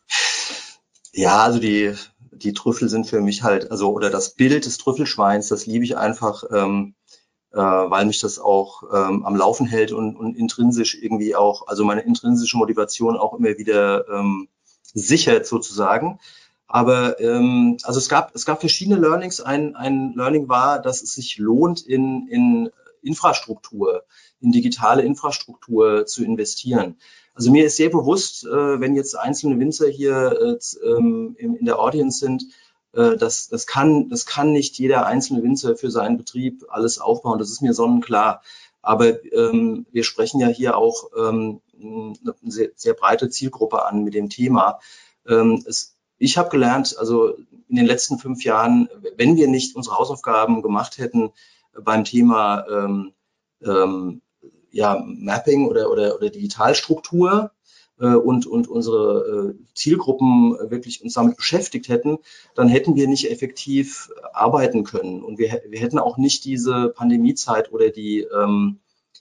Speaker 4: Ja, also die, die Trüffel sind für mich halt, also, oder das Bild des Trüffelschweins, das liebe ich einfach, ähm, äh, weil mich das auch ähm, am Laufen hält und, und intrinsisch irgendwie auch, also meine intrinsische Motivation auch immer wieder ähm, sichert sozusagen. Aber ähm, also es gab es gab verschiedene Learnings. Ein ein Learning war, dass es sich lohnt, in in Infrastruktur, in digitale Infrastruktur zu investieren. Also mir ist sehr bewusst, äh, wenn jetzt einzelne Winzer hier äh, ähm, in, in der Audience sind, äh, das, das, kann, das kann nicht jeder einzelne Winzer für seinen Betrieb alles aufbauen. Das ist mir sonnenklar. Aber ähm, wir sprechen ja hier auch ähm, eine sehr, sehr breite Zielgruppe an mit dem Thema. Ähm, es, ich habe gelernt, also in den letzten fünf Jahren, wenn wir nicht unsere Hausaufgaben gemacht hätten beim Thema ähm, ähm, ja, Mapping oder, oder, oder Digitalstruktur äh, und, und unsere äh, Zielgruppen wirklich uns damit beschäftigt hätten, dann hätten wir nicht effektiv arbeiten können. Und wir, wir hätten auch nicht diese Pandemiezeit oder die, ähm,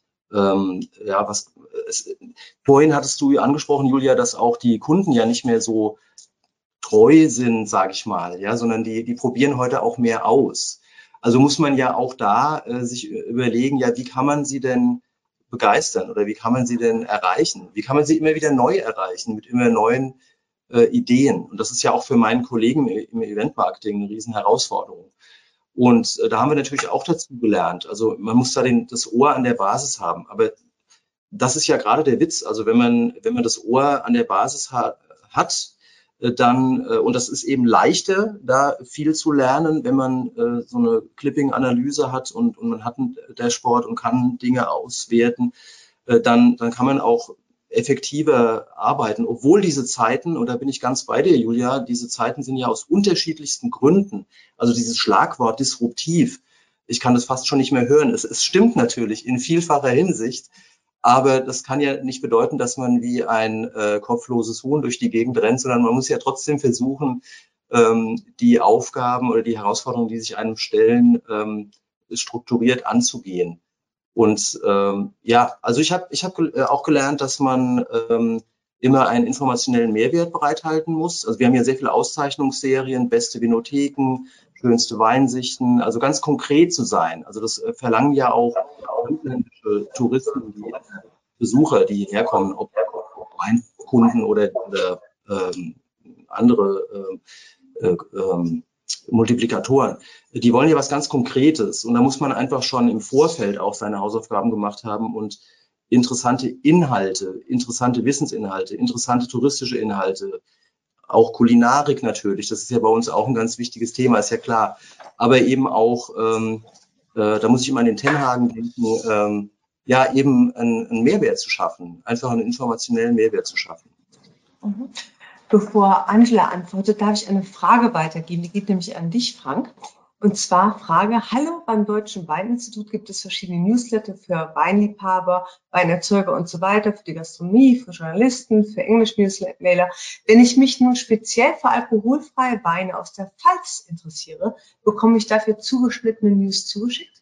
Speaker 4: ähm, ja, was, es, vorhin hattest du angesprochen, Julia, dass auch die Kunden ja nicht mehr so treu sind, sage ich mal, ja, sondern die, die probieren heute auch mehr aus. Also muss man ja auch da äh, sich überlegen, ja, wie kann man sie denn begeistern oder wie kann man sie denn erreichen? Wie kann man sie immer wieder neu erreichen mit immer neuen äh, Ideen? Und das ist ja auch für meinen Kollegen im Eventmarketing eine riesen Herausforderung. Und äh, da haben wir natürlich auch dazu gelernt. Also man muss da den, das Ohr an der Basis haben. Aber das ist ja gerade der Witz. Also wenn man, wenn man das Ohr an der Basis ha hat, dann, und das ist eben leichter, da viel zu lernen, wenn man äh, so eine Clipping-Analyse hat und, und man hat ein Dashboard und kann Dinge auswerten, äh, dann, dann kann man auch effektiver arbeiten. Obwohl diese Zeiten, und da bin ich ganz bei dir, Julia, diese Zeiten sind ja aus unterschiedlichsten Gründen, also dieses Schlagwort disruptiv, ich kann das fast schon nicht mehr hören. Es, es stimmt natürlich in vielfacher Hinsicht, aber das kann ja nicht bedeuten, dass man wie ein äh, kopfloses Huhn durch die Gegend rennt, sondern man muss ja trotzdem versuchen, ähm, die Aufgaben oder die Herausforderungen, die sich einem stellen, ähm, strukturiert anzugehen. Und ähm, ja, also ich habe ich hab auch gelernt, dass man ähm, immer einen informationellen Mehrwert bereithalten muss. Also wir haben ja sehr viele Auszeichnungsserien, beste Vinotheken, schönste Weinsichten, also ganz konkret zu sein. Also das äh, verlangen ja auch ausländische Touristen, die Besucher, die herkommen, ob Weinkunden oder, oder ähm, andere äh, äh, äh, Multiplikatoren. Die wollen ja was ganz Konkretes. Und da muss man einfach schon im Vorfeld auch seine Hausaufgaben gemacht haben und interessante Inhalte, interessante Wissensinhalte, interessante touristische Inhalte, auch Kulinarik natürlich, das ist ja bei uns auch ein ganz wichtiges Thema, ist ja klar. Aber eben auch, ähm, äh, da muss ich immer an den Tenhagen denken, ähm, ja, eben einen, einen Mehrwert zu schaffen, einfach einen informationellen Mehrwert zu schaffen.
Speaker 2: Mhm. Bevor Angela antwortet, darf ich eine Frage weitergeben, die geht nämlich an dich, Frank. Und zwar Frage, hallo, beim Deutschen Weininstitut gibt es verschiedene Newsletter für Weinliebhaber, Weinerzeuger und so weiter, für die Gastronomie, für Journalisten, für Englisch-Newsletter. Wenn ich mich nun speziell für alkoholfreie Weine aus der Pfalz interessiere, bekomme ich dafür zugeschnittene News zugeschickt?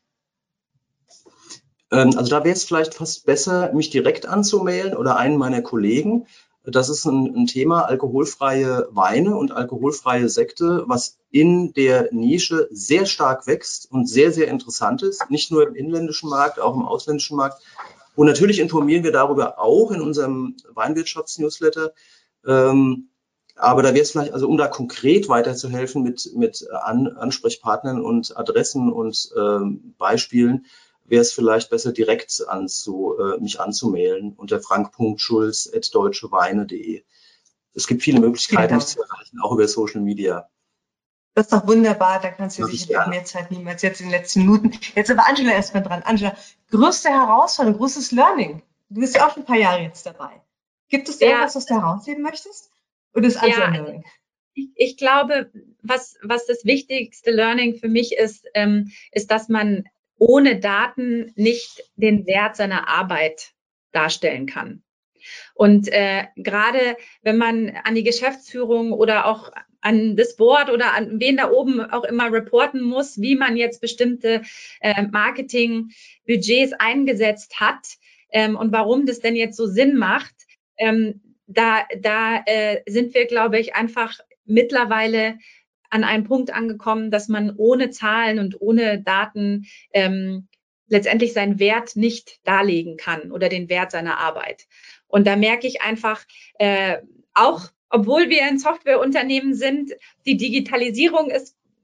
Speaker 4: Ähm, also da wäre es vielleicht fast besser, mich direkt anzumelden oder einen meiner Kollegen. Das ist ein, ein Thema alkoholfreie Weine und alkoholfreie Sekte, was in der Nische sehr stark wächst und sehr, sehr interessant ist. Nicht nur im inländischen Markt, auch im ausländischen Markt. Und natürlich informieren wir darüber auch in unserem Weinwirtschafts-Newsletter. Ähm, aber da wäre es vielleicht, also um da konkret weiterzuhelfen mit, mit An Ansprechpartnern und Adressen und ähm, Beispielen, wäre es vielleicht besser, direkt anzu, äh, mich anzumelden unter frank punkt schulz at deutscheweine punkt de. Es gibt viele Möglichkeiten, mich zu erreichen, auch über Social Media.
Speaker 2: Das ist doch wunderbar, da kannst du sicherlich auch mehr Zeit nehmen als jetzt in den letzten Minuten. Jetzt aber Angela erstmal dran. Angela, größte Herausforderung, größtes Learning. Du bist ja auch schon ein paar Jahre jetzt dabei. Gibt es
Speaker 3: ja.
Speaker 2: irgendwas, was du herausheben möchtest? Oder ist alles
Speaker 3: ja,
Speaker 2: ein Learning?
Speaker 3: Ich, ich glaube, was, was das wichtigste Learning für mich ist, ähm, ist, dass man ohne Daten nicht den Wert seiner Arbeit darstellen kann. Und äh, gerade wenn man an die Geschäftsführung oder auch an das Board oder an wen da oben auch immer reporten muss, wie man jetzt bestimmte äh, Marketingbudgets eingesetzt hat ähm, und warum das denn jetzt so Sinn macht, ähm, da, da äh, sind wir, glaube ich, einfach mittlerweile an einem Punkt angekommen, dass man ohne Zahlen und ohne Daten ähm, letztendlich seinen Wert nicht darlegen kann oder den Wert seiner Arbeit. Und da merke ich einfach, äh, auch obwohl wir ein Softwareunternehmen sind, die Digitalisierung ist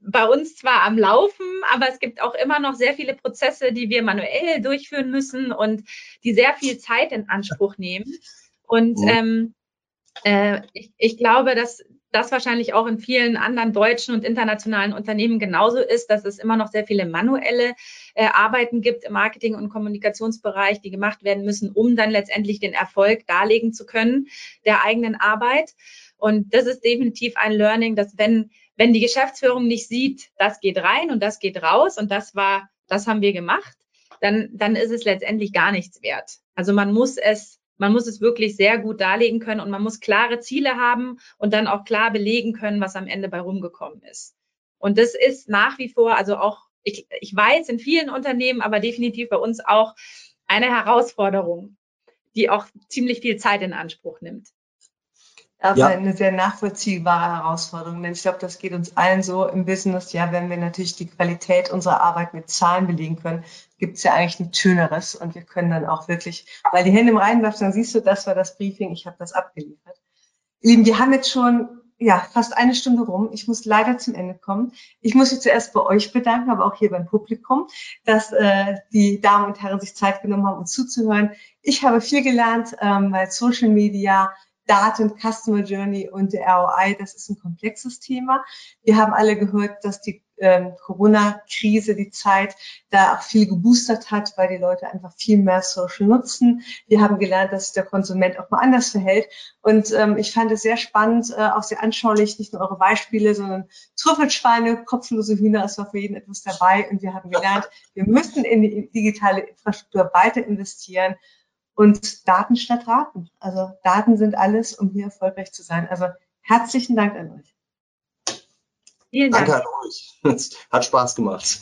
Speaker 3: bei uns zwar am Laufen, aber es gibt auch immer noch sehr viele Prozesse, die wir manuell durchführen müssen und die sehr viel Zeit in Anspruch nehmen. Und mhm. ähm, äh, ich, ich glaube, dass das wahrscheinlich auch in vielen anderen deutschen und internationalen Unternehmen genauso ist, dass es immer noch sehr viele manuelle äh, Arbeiten gibt im Marketing- und Kommunikationsbereich, die gemacht werden müssen, um dann letztendlich den Erfolg darlegen zu können der eigenen Arbeit. Und das ist definitiv ein Learning, dass wenn, wenn die Geschäftsführung nicht sieht, das geht rein und das geht raus und das war, das haben wir gemacht, dann, dann ist es letztendlich gar nichts wert. Also man muss es Man muss es wirklich sehr gut darlegen können und man muss klare Ziele haben und dann auch klar belegen können, was am Ende bei rumgekommen ist. Und das ist nach wie vor, also auch, ich, ich weiß, in vielen Unternehmen, aber definitiv bei uns auch eine Herausforderung, die auch ziemlich viel Zeit in Anspruch nimmt.
Speaker 2: Aber ja. eine sehr nachvollziehbare Herausforderung, denn ich glaube, das geht uns allen so im Business. Ja, wenn wir natürlich die Qualität unserer Arbeit mit Zahlen belegen können, gibt es ja eigentlich nichts Schöneres und wir können dann auch wirklich, weil die Hände im Reinen wirfst, dann siehst du, das war das Briefing, ich habe das abgeliefert. Ihr Lieben, wir haben jetzt schon ja fast eine Stunde rum. Ich muss leider zum Ende kommen. Ich muss mich zuerst bei euch bedanken, aber auch hier beim Publikum, dass äh, die Damen und Herren sich Zeit genommen haben, uns zuzuhören. Ich habe viel gelernt, ähm, weil Social Media, Daten, Customer Journey und der R O I, das ist ein komplexes Thema. Wir haben alle gehört, dass die ähm, Corona-Krise, die Zeit, da auch viel geboostert hat, weil die Leute einfach viel mehr Social nutzen. Wir haben gelernt, dass sich der Konsument auch mal anders verhält. Und ähm, ich fand es sehr spannend, äh, auch sehr anschaulich, nicht nur eure Beispiele, sondern Trüffelschweine, kopflose Hühner, es war für jeden etwas dabei. Und wir haben gelernt, wir müssen in die digitale Infrastruktur weiter investieren. Und Daten statt Raten. Also Daten sind alles, um hier erfolgreich zu sein. Also herzlichen Dank an euch.
Speaker 3: Vielen Dank.
Speaker 4: Danke an euch. Hat Spaß gemacht.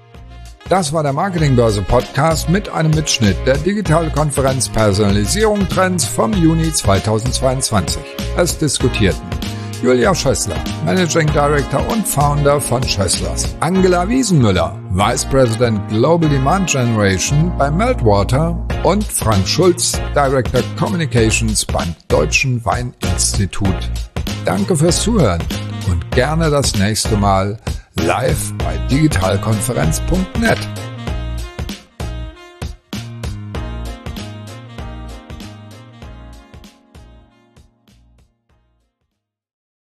Speaker 1: Das war der Marketingbörse Podcast mit einem Mitschnitt der Digitalkonferenz Personalisierung Trends vom Juni zweitausendzweiundzwanzig. Es diskutierten Julia Schössler, Managing Director und Founder von Schösslers, Angela Wiesenmüller, Vice President Global Demand Generation bei Meltwater und Frank Schulz, Director Communications beim Deutschen Weininstitut. Danke fürs Zuhören und gerne das nächste Mal live bei digitalkonferenz punkt net.